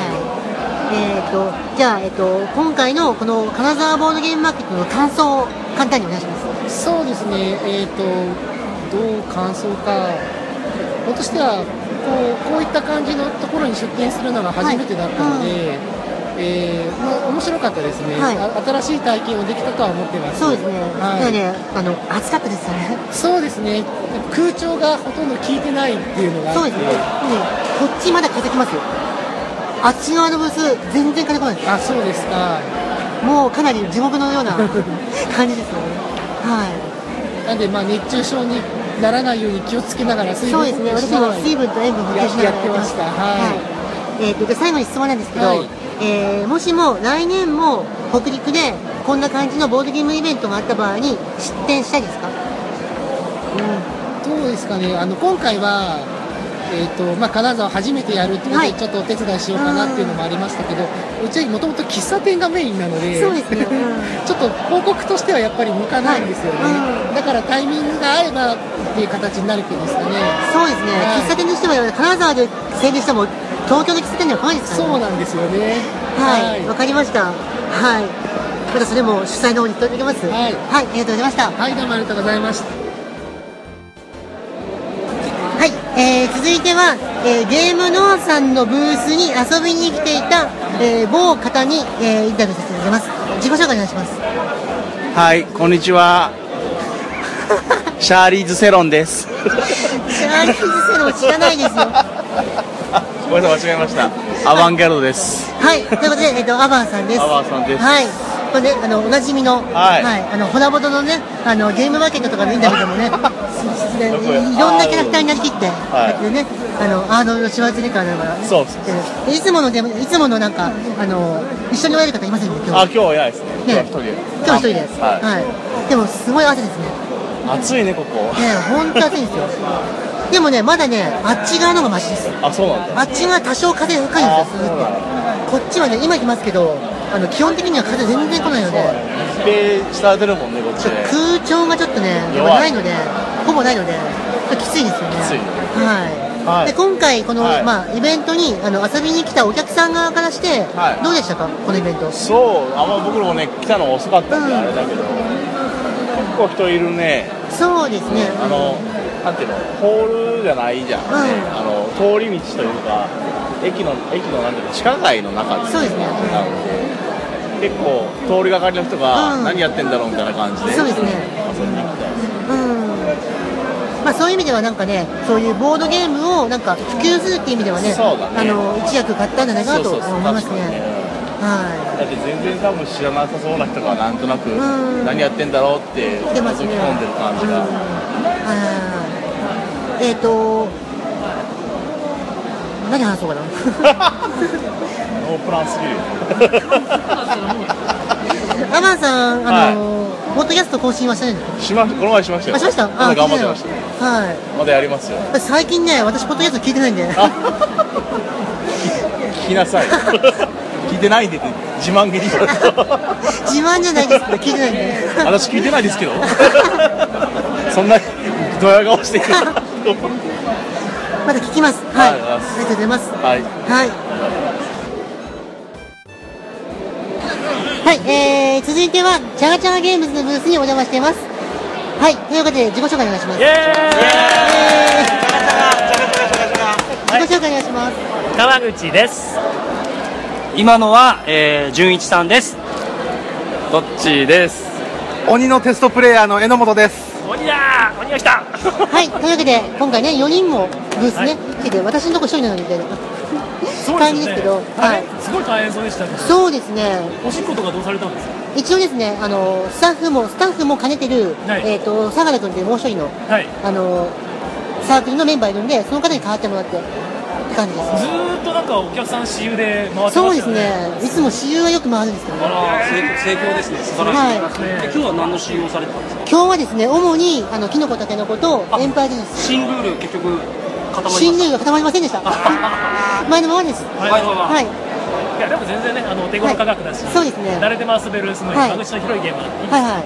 じゃあ、今回のこの金沢ボードゲームマーケットの感想を簡単にお願いします。 そうですね。どう感想か。僕としてはこういった感じのところに出店するのが初めてだったので、面白かったですね。新しい体験をできたとは思ってます。 そうですね。暑かったですよね。 そうですね。空調がほとんど効いてないっていうのがあって。そうですね。 こっちまだ風きますよ。あっち側のブース全然風来ないです。 あ、そうですか。 もうかなり地獄のような感じですよね。はい。 なんで熱中症にならないように気をつけながらそうですね。私も水分と塩分補給しながらやってました。はい。 じゃ最後に質問なんですけど、もしも来年も北陸でこんな感じのボードゲームイベントがあった場合に出店したいですか？ どうですかね。今回は金沢初めてやるってことでちょっとお手伝いしようかなっていうのもありましたけど、うちはもともと喫茶店がメインなので、 そうですね。 ちょっと広告としてはやっぱり向かないんですよね。だからタイミングが合えばっていう形になるけどですかね。 そうですね。喫茶店としては金沢で宣伝しても東京の喫茶店には来ないですからね。 そうなんですよね。 はい、わかりました。はい。またそれも主催の方に言っておきます。はい、ありがとうございました。 はい、どうもありがとうございました。 はい、続いては、ゲームノアさんのブースに遊びに来ていた、某方に、インタビューさせていただきます。自己紹介お願いします。 はい、こんにちは。 シャーリーズセロンです。 シャーリーズセロン知らないですよ。 ごめんなさい、間違えました。アバンギャルドです。 はい、ということで、アバンさんです。 アバンさんです。 はい。これね、おなじみの、はい、ホラボドのね、ゲームマーケットとかのインタビューでもね、いろんなキャラクターになりきって、でね、アーノルド・シュワルツェネッガーだから、 そうです。 いつものなんか、一緒におられる方いませんね、今日。 今日いないですね。今日は一人で。 今日一人です。はい。でも、すごい暑いですね。 暑いね、ここ。 ね、本当暑いんですよ。でもね、まだね、あっち側のがマシです。 あ、そうなんだ。 あっち側多少風吹かないんですよ、こっちはね、今来ますけど、基本的には風全然来ないので、 下出るもんね、こっち。 空調がちょっとね、ないので、ほぼないので、ちょっときついですよね。 きつい。 はい。で、今回、この、イベントに遊びに来たお客さん側からして、どうでしたか、このイベント。 そう、僕らもね、来たの遅かったんで、あれだけど、結構人いるね。 そうですね。 なんていうの、ホールじゃないじゃん。通り道というか、駅のなんていうの、地下街の中で。 そうですね。 なので、結構通りがかりの人が何やってんだろうみたいな感じで。 そうですね。 遊びに来た。そういう意味ではなんかね、そういうボードゲームをなんか普及するっていう意味ではね、一役買ったんじゃないかなと思いますね。はい。 だって全然多分知らなさそうな人がなんとなく何やってんだろうって覗き込んでる感じが。 何話そうかな。 ノープランすぎる。 アマンさん、ポッドキャスト更新はしてないんですか？ この前しましたよ。 しました？ まだ頑張ってました。 はい。 まだやりますよ。 最近ね、私ポッドキャスト聞いてないんで。 聞きなさい。聞いてないんでって自慢げに。 自慢じゃないですけど、聞いてないんで。 私聞いてないですけど。そんなドヤ顔してる。 まだ聞きます。はい。ありがとうございます。 はい。 はい。はい、続いてはチャガチャガゲームズのブースにお邪魔しています。はい、ということで自己紹介お願いします。自己紹介お願いします。 川口です。今のは、純一さんです。 どっちです。鬼のテストプレイヤーの榎本です。 鬼だー、鬼が来た。 はい、というわけで今回ね4人もブースね、来てて、私のとこ一人なのにみたいな感じですけど、 すごい大変そうでしたね。 そうですね。 おしっことかどうされたんですか？ 一応ですね、スタッフも兼ねてる、相良君というもう一人の、サークルのメンバーいるんで、その方に代わってもらってって感じです。 ずーっとなんかお客さん私有で回ってましたよね。そうですね。いつも私有はよく回るんですけどね。 盛況ですね。素晴らしいですね。今日は何の私有をされてたんですか？ 今日はですね、主にキノコタケノコとエンパイアデニス。 新ルール結局固まりました。 新ルールが固まりませんでした。前のままです。 前のまま。 はい。 いやでも全然ね、手頃価格だし、 そうですね。 誰でも遊べるすごい間口の広いゲームはい。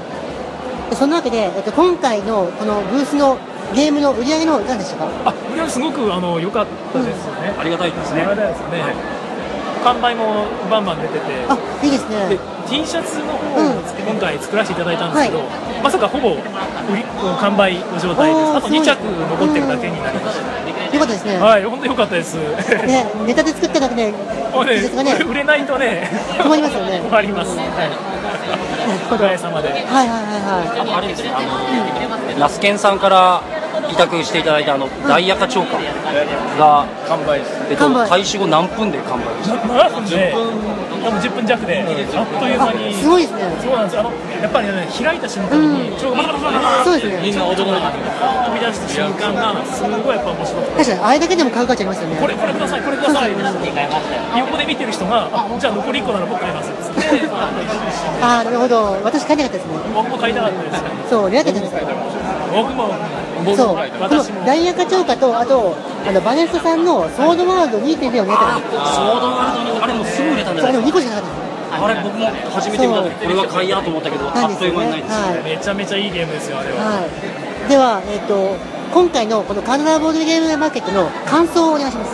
そのわけで、今回のこのブースのゲームの売り上げのいかがでしたか？ 売り上げすごく良かったですよね。ありがたいですね。ありがたいですね。完売もバンバン出てて、 いいですね。 T シャツの方を今回作らせていただいたんですけど、まさかほぼ完売の状態です。あと2着残ってるだけになりました。 よかったですね。 はい、本当に良かったです。 ね、ネタで作っただけで、 売れないとね、 困りますよね。 困ります。おかげさまで。 あれですね、ラスケンさんから委託していただいたダイヤカ超過が完売です。 開始後何分で完売でした ？7分で、多分10分弱で、あっという間に。 すごいですね。 そうなんです。やっぱりね、開いた瞬間に、ちょうどバタバタバタってみんな驚いて飛び出した瞬間がすごいやっぱ面白かった。 確かにあれだけでも買う価値ありますよね。 これください、これください。横で見てる人が、じゃあ残り1個なら僕買います。 なるほど。私買いたかったですね。 僕も買いたかったです。 そう、狙ってたんですよ。 僕も。 そう、私もダイヤカ超過と、あとバネストさんのソードワールド 2.0 を狙ってたんですよ。 ソードワールドあれもすぐ売れたんじゃないですか。 そう、でも2個しかなかったです。 あれ僕も初めて見た時これは買いやと思ったけど、あっという間にないですね。 めちゃめちゃいいゲームですよ、あれは。 では、今回のこのカナダボードゲームマーケットの感想をお願いします。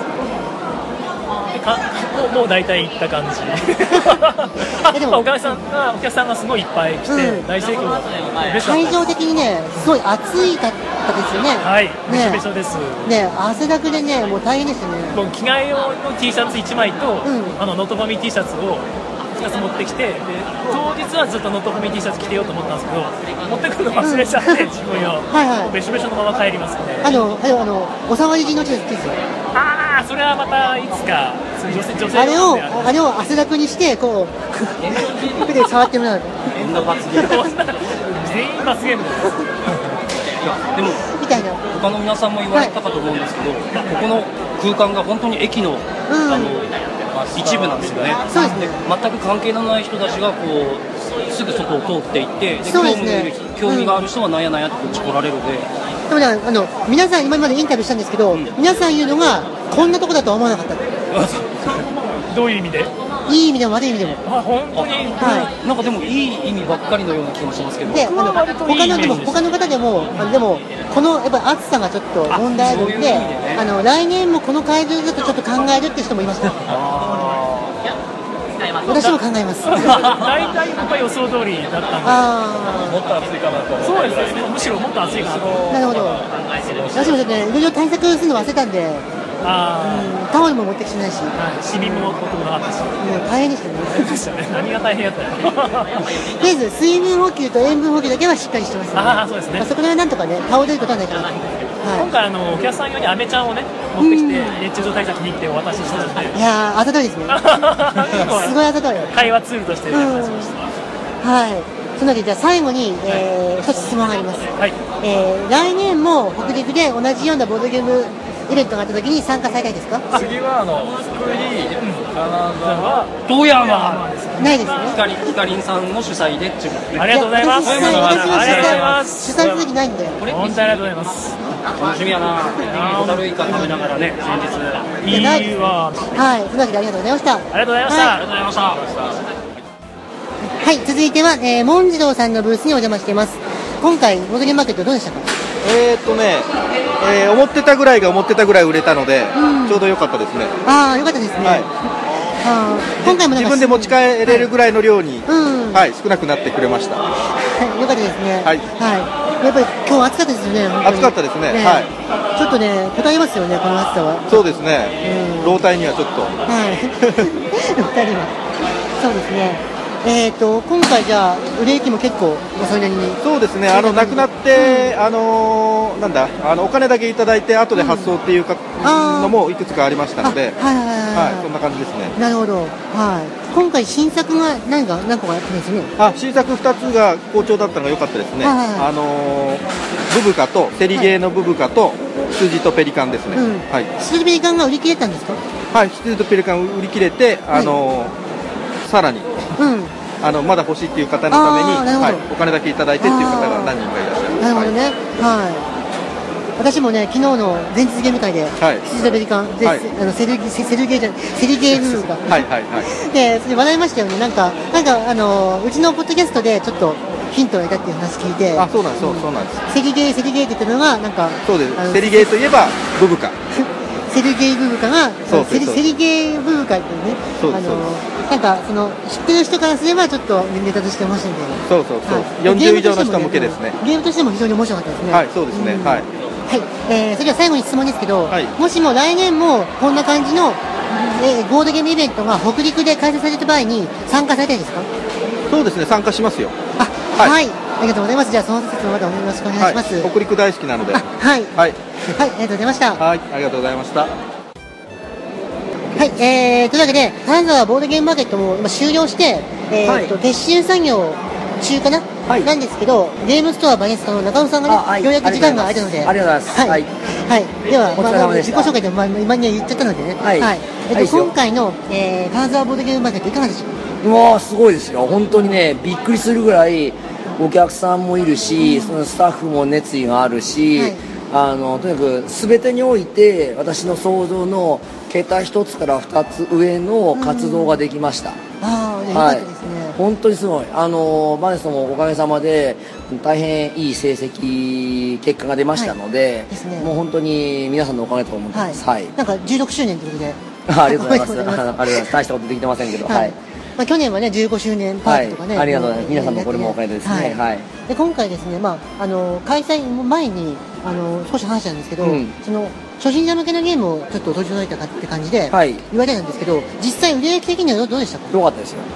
もう大体いった感じ。お客さんがすごいいっぱい来て、大盛況でした。 会場的にね、すごい暑いかったですよね。 はい、べしょべしょです。 ね、汗だくでね、もう大変でしたね。 もう着替え用の T シャツ1枚と、ノートファミ T シャツをシャツ持ってきて、で当日はずっとノットフォミ T シャツ着てようと思ったんですけど、持ってくるの忘れちゃって、自分よ、べしょべしょのまま帰りますね。 お触り地の T シャツですよ。 ああ、それはまたいつか、女性あれを汗だくにして、こう、手で触ってもらう。 変な罰ゲーム。 全員罰ゲームです。 でもみたいな他の皆さんも言われたかと思うんですけど、ここの空間が本当に駅の、一部なんですよね。 そうですね。 全く関係のない人たちがこうすぐそこを通っていって、興味がある人はなんやなんやってこっち来られるので。 でもね、皆さん今までインタビューしたんですけど、皆さん言うのがこんなとこだとは思わなかった。 どういう意味で？ いい意味でも悪い意味でも。 本当に。 なんかでもいい意味ばっかりのような気もしますけど。 で、他の方でもこのやっぱり暑さがちょっと問題あるんで、来年もこの会場だとちょっと考えるって人もいました。私も考えます。 大体僕は予想通りだったんで。 もっと暑いかなと。 そうですね。むしろもっと暑いかなと。 なるほど。私もちょっとね、いろいろ対策するの忘れたんで。タオルも持ってきてないし、 シミも持ってこなかったし、 大変でしたね。 何が大変やったの？ とりあえず水分補給と塩分補給だけはしっかりしてます。 そうですね。 そこでなんとかね、倒れることはないかな。 今回お客さん用にアメちゃんをね持ってきて熱中症対策にってお渡ししたので、 いやーあざといですね。すごいあざとい。 会話ツールとして話しました。 はい。そのわけでじゃあ最後に一つ質問があります。来年も北陸で同じようなボードゲームイベントがあった時に参加されたいですか？ 次は福井、金沢、 富山ないですね。 ひかりんさんの主催でありがとうございます。 私は主催する気ないんだよ。 本当にありがとうございます。 楽しみやな。ホタルイカ食べながらね、先日。 いいわ。はい。そのわけでありがとうございました。 ありがとうございました。 ありがとうございました。 はい。続いてはモンジローさんのブースにお邪魔しています。今回ボードゲームマーケットどうでしたか？ 思ってたぐらいが思ってたぐらい売れたので、ちょうど良かったですね。 ああ、良かったですね。今回も自分で持ち帰れるぐらいの量に、少なくなってくれました。 良かったですね。はい。やっぱり今日暑かったですよね。 暑かったですね。 ちょっとね、答えますよね、この暑さは。 そうですね。老体にはちょっと。 老体には。そうですね。今回じゃあ売れ行きも結構それなりに。 そうですね。なくなって、お金だけいただいて後で発送っていうのもいくつかありましたので、そんな感じですね。 なるほど。今回新作が何個かやってるんですね。 新作2つが好調だったのが良かったですね。ブブカとセリゲーのブブカと羊とペリカンですね。 羊とペリカンが売り切れたんですか？ はい、羊とペリカン売り切れて、さらに。まだ欲しいっていう方のために、お金だけいただいてっていう方が何人かいらっしゃいます。 なるほどね。私もね、昨日の前日ゲーム会で、羊とペリカン、セリゲーブーが。で、それ笑いましたよね。なんか、うちのポッドキャストでちょっとヒントを得たっていう話聞いて。 そうなんです、そうなんです。 セリゲーって言ってるのが、 そうです。セリゲーといえば、ブブカ。 セリゲーブブカが、セリゲーブブカっていうね、知ってる人からすればちょっとネタとして面白いんで。 そう。40以上の人向けですね。 ゲームとしても非常に面白かったですね。 はい、そうですね。はい。 それでは最後に質問ですけど、もしも来年もこんな感じのボードゲームイベントが北陸で開催された場合に参加されたいですか？ そうですね、参加しますよ。 はい。ありがとうございます。じゃあその説もまたよろしくお願いします。 北陸大好きなので。 はい。ありがとうございました。 はい、ありがとうございました。 はい、というわけで、金沢ボードゲームマーケットも今終了して、撤収作業中かな、なんですけど、ゲームストアバゲストの中尾さんがね、ようやく時間が空いたので、 ありがとうございます。 では、自己紹介でも今には言っちゃったのでね、今回の、金沢ボードゲームマーケットいかがでしょう？ もうすごいですよ。本当にね、びっくりするぐらいお客さんもいるし、そのスタッフも熱意があるし、とにかく全てにおいて私の想像の桁1つから2つ上の活動ができました。本当にすごい。バネストもおかげさまで大変いい成績結果が出ましたので、もう本当に皆さんのおかげと思ってます。 なんか16周年ということで、 ありがとうございます。ありがとうございます。大したことできてませんけど、 去年はね15周年パーティーとかね、 ありがとうございます。皆さんのこれもおかげですね。 で今回ですね、開催前に少し話したんですけど、その初心者向けのゲームをちょっと取り除いたかって感じで言われたんですけど、実際売れ行き的にはどうでしたか？ 良かったですよ。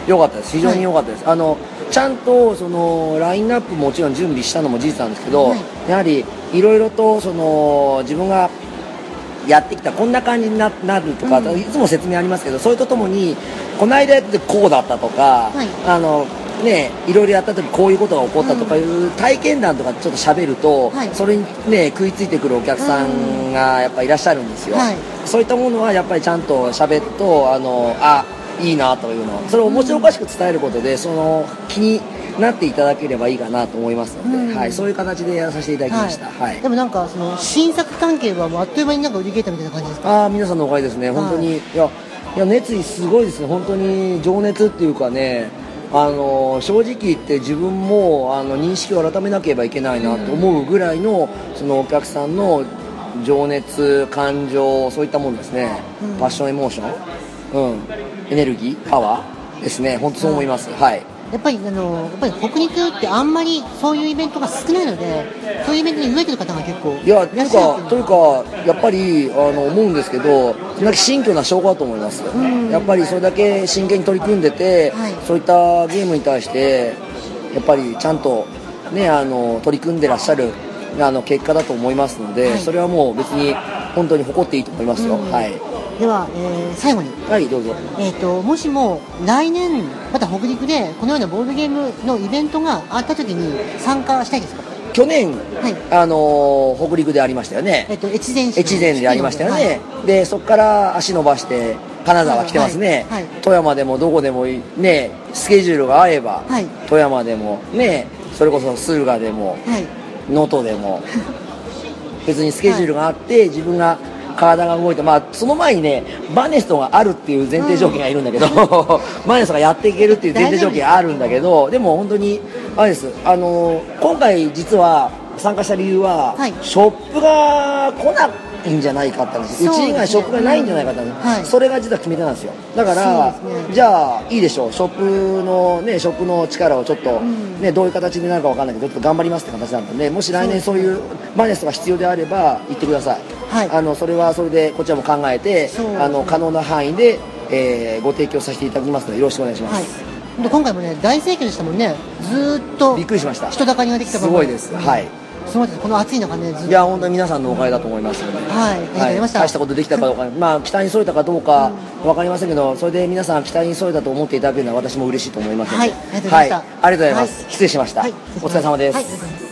良かったです。非常に良かったです。ちゃんとそのラインナップもちろん準備したのも事実なんですけど、やはりいろいろとその自分がやってきたこんな感じになるとか、いつも説明ありますけど、それとともにこの間やってこうだったとか、いろいろやった時こういうことが起こったとかいう体験談とかちょっと喋ると、それにね食いついてくるお客さんがやっぱいらっしゃるんですよ。そういったものはやっぱりちゃんと喋るといいなというのそれを面白おかしく伝えることでその気になっていただければいいかなと思いますので、そういう形でやらさせていただきました。 でもなんかその新作関係はもうあっという間になんか売り切れたみたいな感じですか？ 皆さんのおかげですね。本当にいや熱意すごいですね。本当に情熱っていうかね、正直言って自分も認識を改めなければいけないなと思うぐらいのそのお客さんの情熱、感情、そういったものですね。パッション、エモーション、エネルギー、パワーですね。本当そう思います。 やっぱり北陸ってあんまりそういうイベントが少ないので、そういうイベントに飢えてる方が結構いらっしゃるというかやっぱり思うんですけど、それだけ新居な証拠だと思います。やっぱりそれだけ真剣に取り組んでて、そういったゲームに対してやっぱりちゃんとね取り組んでらっしゃる結果だと思いますので、それはもう別に本当に誇っていいと思いますよ。 では、最後に、 どうぞ。 もしも来年また北陸でこのようなボードゲームのイベントがあった時に参加したいですか？ 去年、北陸でありましたよね。 越前でありましたよね。でそこから足伸ばして金沢来てますね。富山でもどこでもねスケジュールが合えば、富山でもねそれこそ駿河でも能登でも別にスケジュールがあって自分が体が動いて、その前にねバネストがあるっていう前提条件がいるんだけど、バネストがやっていけるっていう前提条件があるんだけど、でも本当にあれです。今回実は参加した理由は、ショップが来ないんじゃないかって話、うち以外ショップがないんじゃないかって話、それが実は決め手なんですよ。だから、じゃあいいでしょう、ショップの力をちょっと、どういう形になるか分かんないけどちょっと頑張りますって形なんで、もし来年そういうバネストが必要であれば言ってください。それはそれでこちらも考えて可能な範囲で、ご提供させていただきますのでよろしくお願いします。 今回もね大盛況でしたもんね。ずっとびっくりしました。 人だかりができたすごいです。 すごいです。この暑い中ねいや本当に皆さんのおかげだと思いますので、 ありがとうございました。 大したことできたかどうか、期待に添えたかどうか分かりませんけど、それで皆さん期待に添えたと思っていただけるのは私も嬉しいと思いますので、ありがとうございました。ありがとうございます。失礼しました。お疲れ様です。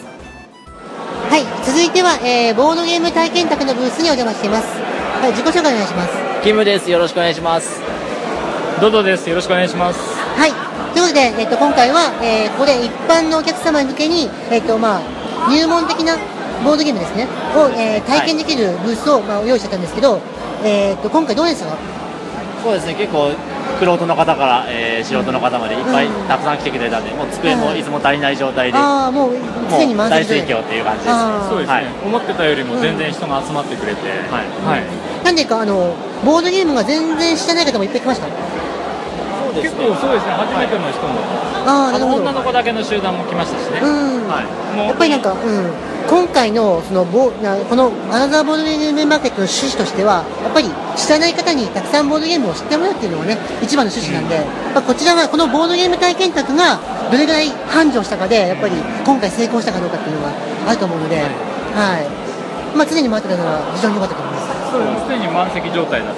続いては、ボードゲーム体験宅のブースにお邪魔しています。自己紹介お願いします。 キムです。よろしくお願いします。 ドドです。よろしくお願いします。 ということで、今回は、ここで一般のお客様向けに、入門的なボードゲームですねを、体験できるブースを、用意してたんですけど、今回どうですか？ そうですね、結構玄人の方から、素人の方までいっぱいたくさん来てくれたんで、もう机もいつも足りない状態で、 もう常に大盛況っていう感じです。 そうですね、思ってたよりも全然人が集まってくれて、 なんでかボードゲームが全然知らない方もいっぱい来ました。 結構そうですね、初めての人も女の子だけの集団も来ましたしね。 やっぱりなんか、今回のこのアナザーボードゲームマーケットの趣旨としてはやっぱり知らない方にたくさんボードゲームを知ってもらうっていうのがね一番の趣旨なんで、こちらはこのボードゲーム体験宅がどれぐらい繁盛したかでやっぱり今回成功したかどうかっていうのがあると思うので、常に回ってたのは非常に良かったと思います。 そう常に満席状態だった。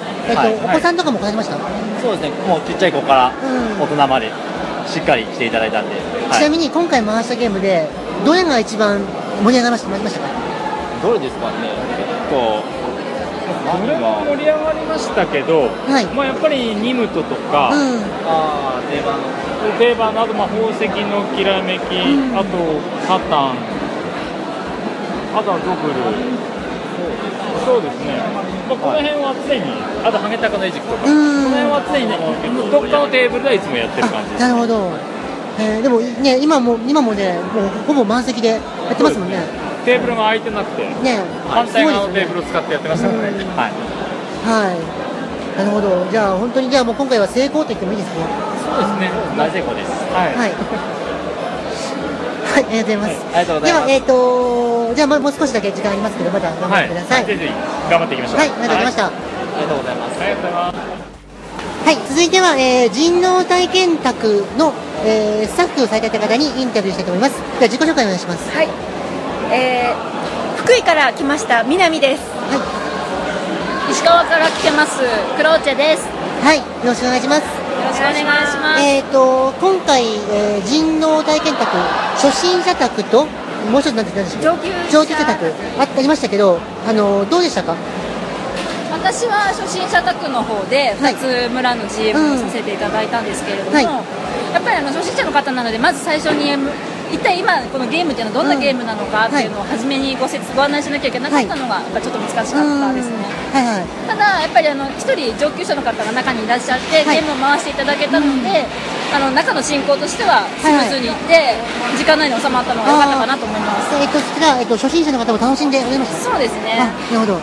お子さんとかも来られました？ そうですね、もうちっちゃい子から大人までしっかり来ていただいたんで。 ちなみに今回回したゲームでどれが一番盛り上がりましたか？ どれですかね。結構どれも盛り上がりましたけど、やっぱりニムトとか、定番のあと宝石のきらめき、あとサタン、あとはドブル。そうですね、この辺は常に、あとハゲタカのエジプトとか、この辺は常にどっかのテーブルでいつもやってる感じです。 なるほど。でもね、今もね、もうほぼ満席でやってますもんね。 テーブルが空いてなくて、反対側のテーブルを使ってやってましたからね。 なるほど。じゃあ本当にもう今回は成功と言ってもいいですね。 そうですね、大成功です。 ありがとうございます。 ありがとうございます。 じゃあもう少しだけ時間ありますけどまた頑張ってください。 ぜひ頑張っていきましょう。 ありがとうございました。 ありがとうございます。 ありがとうございます。 はい、続いては、人狼体験宅の、スタッフをされた方にインタビューしたいと思います。では自己紹介お願いします。 はい、福井から来ました南です。 はい、 石川から来てますクローチェです。 はい、よろしくお願いします。 よろしくお願いします。 今回、人狼体験宅初心者宅ともう一つ何でしょう、上級者宅ありましたけど、どうでしたか？ 私は初心者宅の方で2つ村の GM をさせていただいたんですけれども、やっぱり初心者の方なので、まず最初に一体今このゲームっていうのはどんなゲームなのかっていうのを初めにご案内しなきゃいけなかったのがやっぱちょっと難しかったですね。ただやっぱり一人上級者の方が中にいらっしゃってゲームを回していただけたので、中の進行としてはスムーズにいって時間内に収まったのが良かったかなと思います。 そちら、初心者の方も楽しんでおりました？ そうですね。 なるほど。はい。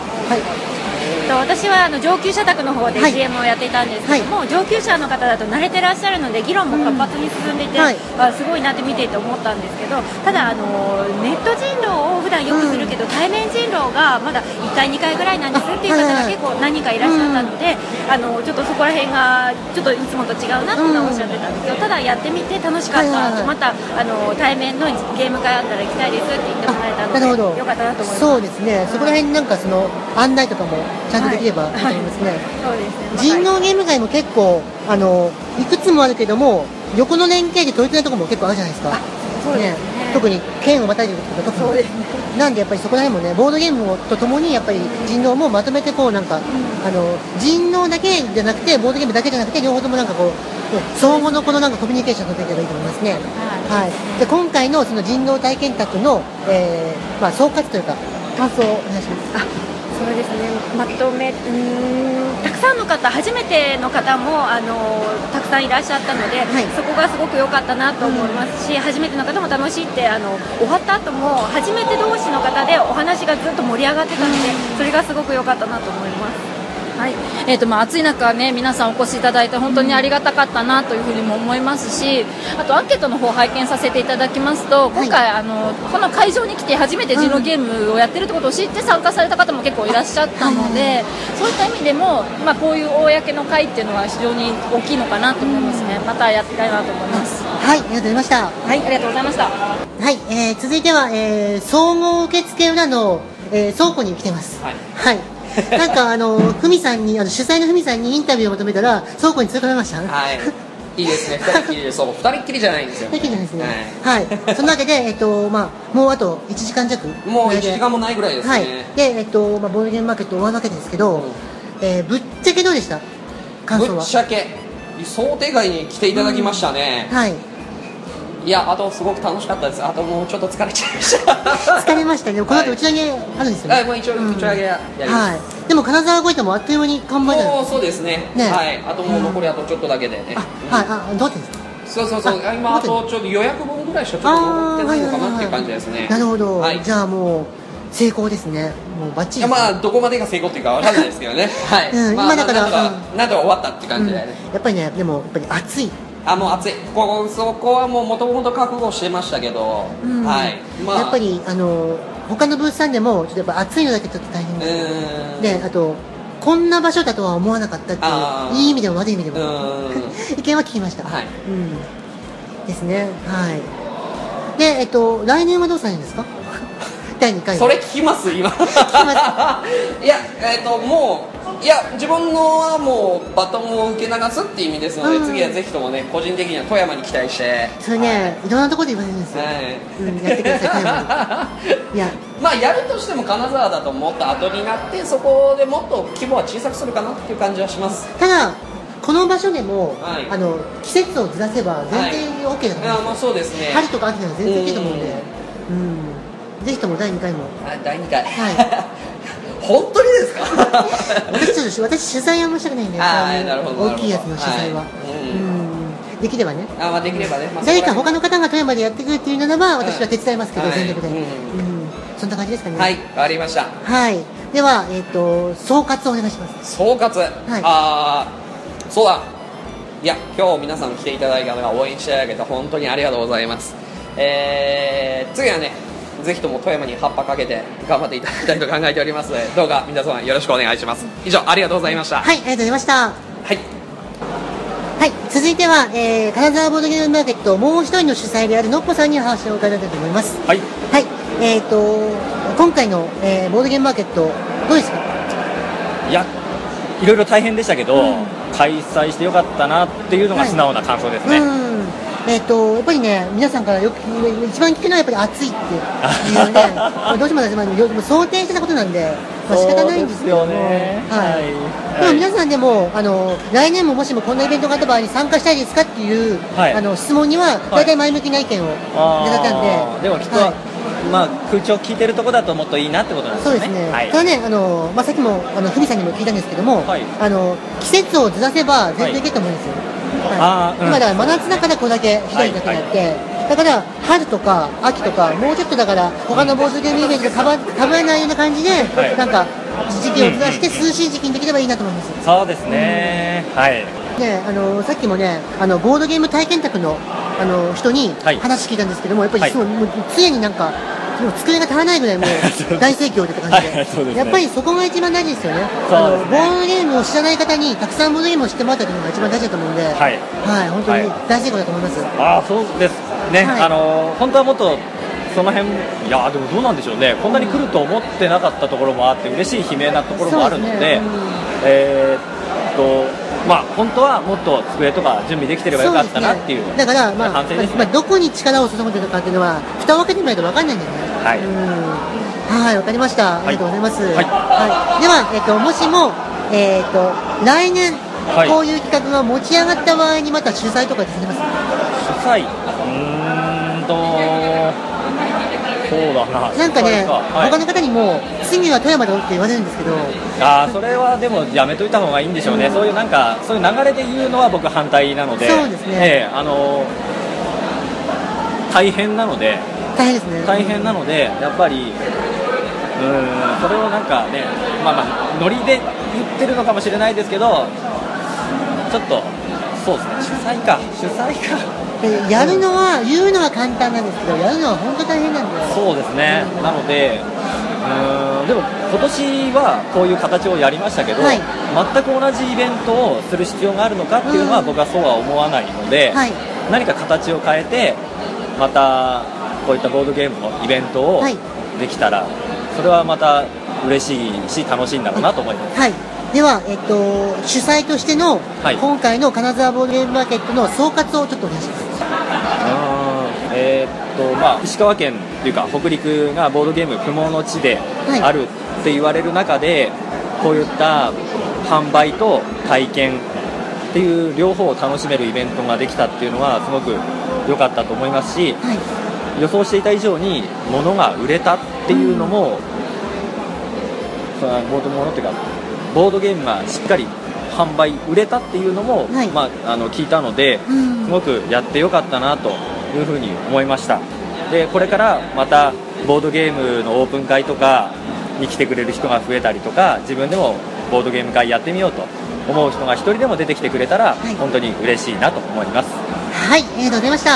私は上級者宅の方で GM をやっていたんですけども、上級者の方だと慣れてらっしゃるので議論も活発に進んでいて、すごいなって見ていて思ったんですけど、ただネット人狼を普段よくするけど、対面人狼がまだ1回2回ぐらいなんですっていう方が結構何人かいらっしゃったので、ちょっとそこら辺がちょっといつもと違うなっておっしゃってたんですけど、ただやってみて楽しかった、また対面のゲーム会あったら行きたいですって言ってもらえたのでよかったなと思います。 そうですね、そこら辺なんかその案内とかもちゃんとできればいいと思いますね。 そうですね。 人狼ゲーム会も結構いくつもあるけども、横の連携で取り付けのところも結構あるじゃないですか。 そうですね。 特に剣をまたいでるとか特になんでやっぱりそこら辺もね、ボードゲームとともにやっぱり人狼もまとめてこうなんか、人狼だけじゃなくてボードゲームだけじゃなくて両方ともなんかこう相互のこのなんかコミュニケーションを取っていけばいいと思いますね。はい。で今回のその人狼体験宅の、総括というか感想をお願いします。 そうですね、まとめたくさんの方、初めての方もたくさんいらっしゃったので、そこがすごく良かったなと思いますし、初めての方も楽しいって終わった後も初めて同士の方でお話がずっと盛り上がってたので、それがすごく良かったなと思います。 はい、暑い中ね、皆さんお越しいただいて本当にありがたかったなというふうにも思いますし、あとアンケートの方を拝見させていただきますと、今回この会場に来て初めて人狼ゲームをやってるってことを知って参加された方も結構いらっしゃったので、そういった意味でも、こういう公の会っていうのは非常に大きいのかなと思いますね。またやっていきたいなと思います。 はい、ありがとうございました。 はい、ありがとうございました。 はい、続いては、総合受付裏の、倉庫に来てます。はい。なんかふみさんに主催のふみさんにインタビューを求めたら倉庫に連れ込めました。 はい。いいですね。二人っきりで、そう、二人っきりじゃないんですよ。 二人っきりじゃないですね。はい。そのわけでもうあと1時間弱。 もう1時間もないぐらいですね。はい。 でボードゲームマーケット終わるわけですけど、ぶっちゃけどうでした？感想は。 ぶっちゃけ想定外に来ていただきましたね。はい。いや、あとすごく楽しかったです。あともうちょっと疲れちゃいました。 疲れましたね。この後打ち上げあるんですよね。 もう一応打ち上げやります。 はい。でも金沢動いてもあっという間に完売だよ。 そうですね。はい。あともう残りあとちょっとだけでね。 はい。どうやってですか？ そう。今あとちょっと予約分ぐらいしかちょっと残ってないのかなっていう感じですね。 なるほど。じゃあもう成功ですね。もうバッチリ。 どこまでが成功っていうかわかんないですけどね。はい。 今だからなんとか終わったって感じでね。 やっぱりね、でもやっぱり暑い。 もう暑い。そこはもともと覚悟してましたけど、はい。 やっぱり他のブースさんでもちょっとやっぱ暑いのだけちょっと大変ですで、あとこんな場所だとは思わなかったっていういい意味でも悪い意味でも意見は聞きました。はい。ですね。はい。で来年はどうされるんですか？第2回。 それ聞きます今。聞きます。いやもう。いや、自分のはもうバトンを受け流すっていう意味ですので、次はぜひともね、個人的には富山に期待して。 それね、いろんなところで言われるんですよ。やってください、富山に。いや、 やるとしても金沢だと思った後になって、そこでもっと規模は小さくするかなっていう感じはします。 ただこの場所でも、季節をずらせば全然 OK だと思います。 そうですね。 春とか秋なら全然いいと思うんで、ぜひとも第2回も。 第2回。はい。本当にですか？ 私取材あんましたくないんで、大きいやつの取材は。できればね。 できればね。 誰か他の方が富山でやってくるっていうならば、私は手伝いますけど、全力で。そんな感じですかね。 はい、わかりました。 はい。では総括をお願いします。 総括。そうだ。いや、今日皆さん来ていただいたのが応援していただけて本当にありがとうございます。次はね。ぜひとも富山に葉っぱかけて頑張っていただきたいと考えておりますので、どうか皆様よろしくお願いします。以上ありがとうございました。 はい、ありがとうございました。 はい。 はい、続いては、金沢ボードゲームマーケットもう一人の主催であるのっぽさんに話を伺いたいと思います。 はい。 はい。今回の、ボードゲームマーケットどうですか？ いや、いろいろ大変でしたけど、開催してよかったなっていうのが素直な感想ですね。 やっぱりね、皆さんからよく一番聞くのはやっぱり暑いっていうね、どうしても私も想定してたことなんで、仕方ないんですけども、でも皆さんでも来年ももしもこんなイベントがあった場合に参加したいですかっていう、質問には大体前向きな意見をいただいたんで、 でもきっと、まあ空調聞いてるところだともっといいなってことなんですね。 そうですね。ただね、さっきもふみさんにも聞いたんですけども、季節をずらせば全然いけると思うんですよ。今だから真夏だからこれだけひどいだけになって、だから春とか秋とかもうちょっとだから他のボードゲームイベントとかぶらないような感じで、なんか時期をずらして涼しい時期にできればいいなと思います。 そうですね。はい。 ね、さっきもね、ボードゲーム体験宅の人に話聞いたんですけども、やっぱりもう常になんか机が足らないぐらいもう大盛況でって感じで、やっぱりそこが一番大事ですよね。ボードゲームを知らない方にたくさんボードゲームを知ってもらったというのが一番大事だと思うんで、本当に大成功だと思います。 そうですね。本当はもっとその辺、いやでもどうなんでしょうね。こんなに来ると思ってなかったところもあって嬉しい悲鳴なところもあるので、まあ本当はもっと机とか準備できてればよかったなっていう。 だからどこに力を注ぐかっていうのは蓋を開けてみないと分かんないんだよね。はい、わかりました。ありがとうございます。では、もしも、来年、こういう企画が持ち上がった場合にまた主催とかでされますか？ 主催そうだな。 なんかね、他の方にも次は富山だろって言われるんですけど、 それはでもやめといた方がいいんでしょうね。そういうなんかそういう流れで言うのは僕反対なので、 そうですね。 大変なので。 大変ですね。 大変なので、やっぱりそれをなんかね、ノリで言ってるのかもしれないですけど、ちょっとそうですね、主催かやるのは、言うのは簡単なんですけど、やるのは本当大変なんで。 そうですね。なのででも今年はこういう形をやりましたけど、全く同じイベントをする必要があるのかっていうのは僕はそうは思わないので、何か形を変えてまたこういったボードゲームのイベントをできたら、それはまた嬉しいし楽しいんだろうなと思います。 では、主催としての、今回の金沢ボードゲームマーケットの総括をちょっとお願いします。 石川県というか北陸がボードゲーム不毛の地であるって言われる中で、こういった販売と体験っていう両方を楽しめるイベントができたっていうのはすごく良かったと思いますし、予想していた以上に物が売れたっていうのも、ボードゲームがしっかり販売売れたっていうのも、聞いたので、すごくやってよかったなというふうに思いました。でこれからまたボードゲームのオープン会とかに来てくれる人が増えたりとか、自分でもボードゲーム会やってみようと思う人が一人でも出てきてくれたら、本当に嬉しいなと思います。 はい、ありがとうございました。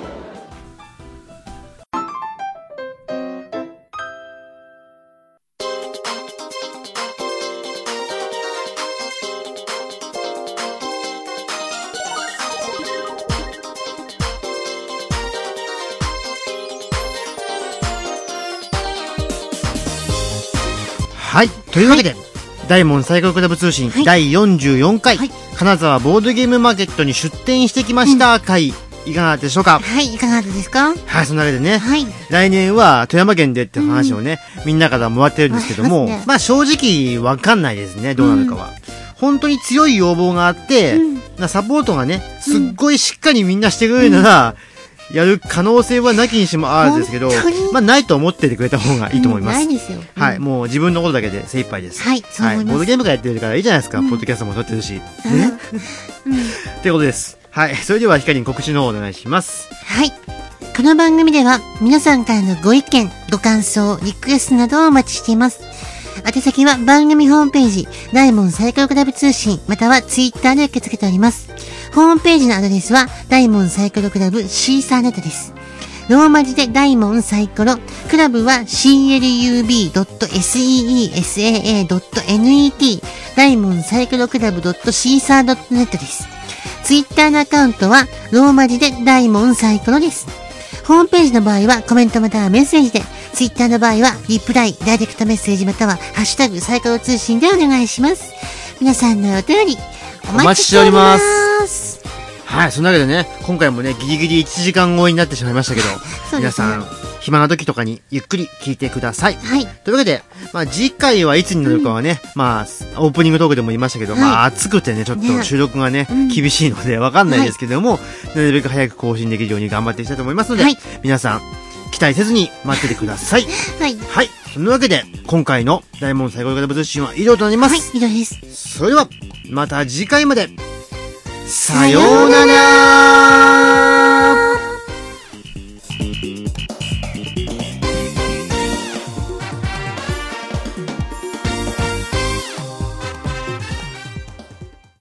はい。というわけで、大門サイコロクラブ通信、第44回、金沢ボードゲームマーケットに出店してきました、回、いかがでしょうか？ いかがですか？ はい、そんなわけでね、来年は富山県でって話をね、みんなからもらってるんですけども、正直わかんないですね、どうなるかは。本当に強い要望があって、サポートがね、すっごいしっかりみんなしてくれるなら、やる可能性はなきにしもあるんですけど、ないと思っててくれた方がいいと思います。 ないですよ。 はい、もう自分のことだけで精一杯です。 はい、そう思います。 ボードゲームがやってるからいいじゃないですか、ポッドキャストも撮ってるし。ね。ってことです。はい、それではヒカリン告知の方お願いします。 はい。この番組では皆さんからのご意見、ご感想、リクエストなどをお待ちしています。宛先は番組ホームページ、大門サイコロクラブ通信、またはツイッターで受け付けております。ホームページのアドレスは、大門サイコロクラブシーサーネットです。ローマ字で大門サイコロ、クラブは club.seesaa.net、大門サイコロクラブ .caesar.net です。 ツイッターのアカウントはローマ字で大門サイコロです。ホームページの場合はコメントまたはメッセージで、ツイッターの場合はリプライ、ダイレクトメッセージまたはハッシュタグサイコロ通信でお願いします。皆さんのお便りお待ちしております。 はい、そんなわけでね、今回もね、ギリギリ1時間超えになってしまいましたけど、皆さん、暇な時とかにゆっくり聞いてください。 はい。 というわけで、次回はいつになるかはね、オープニングトークでも言いましたけど、暑くてね、ちょっと収録がね、厳しいのでわかんないですけども、なるべく早く更新できるように頑張っていきたいと思いますので、皆さん、期待せずに待っててください。 はい。 はい。そんなわけで、今回の大門サイコロ型物資は以上となります。 はい、以上です。 それでは、また次回まで。さようなら。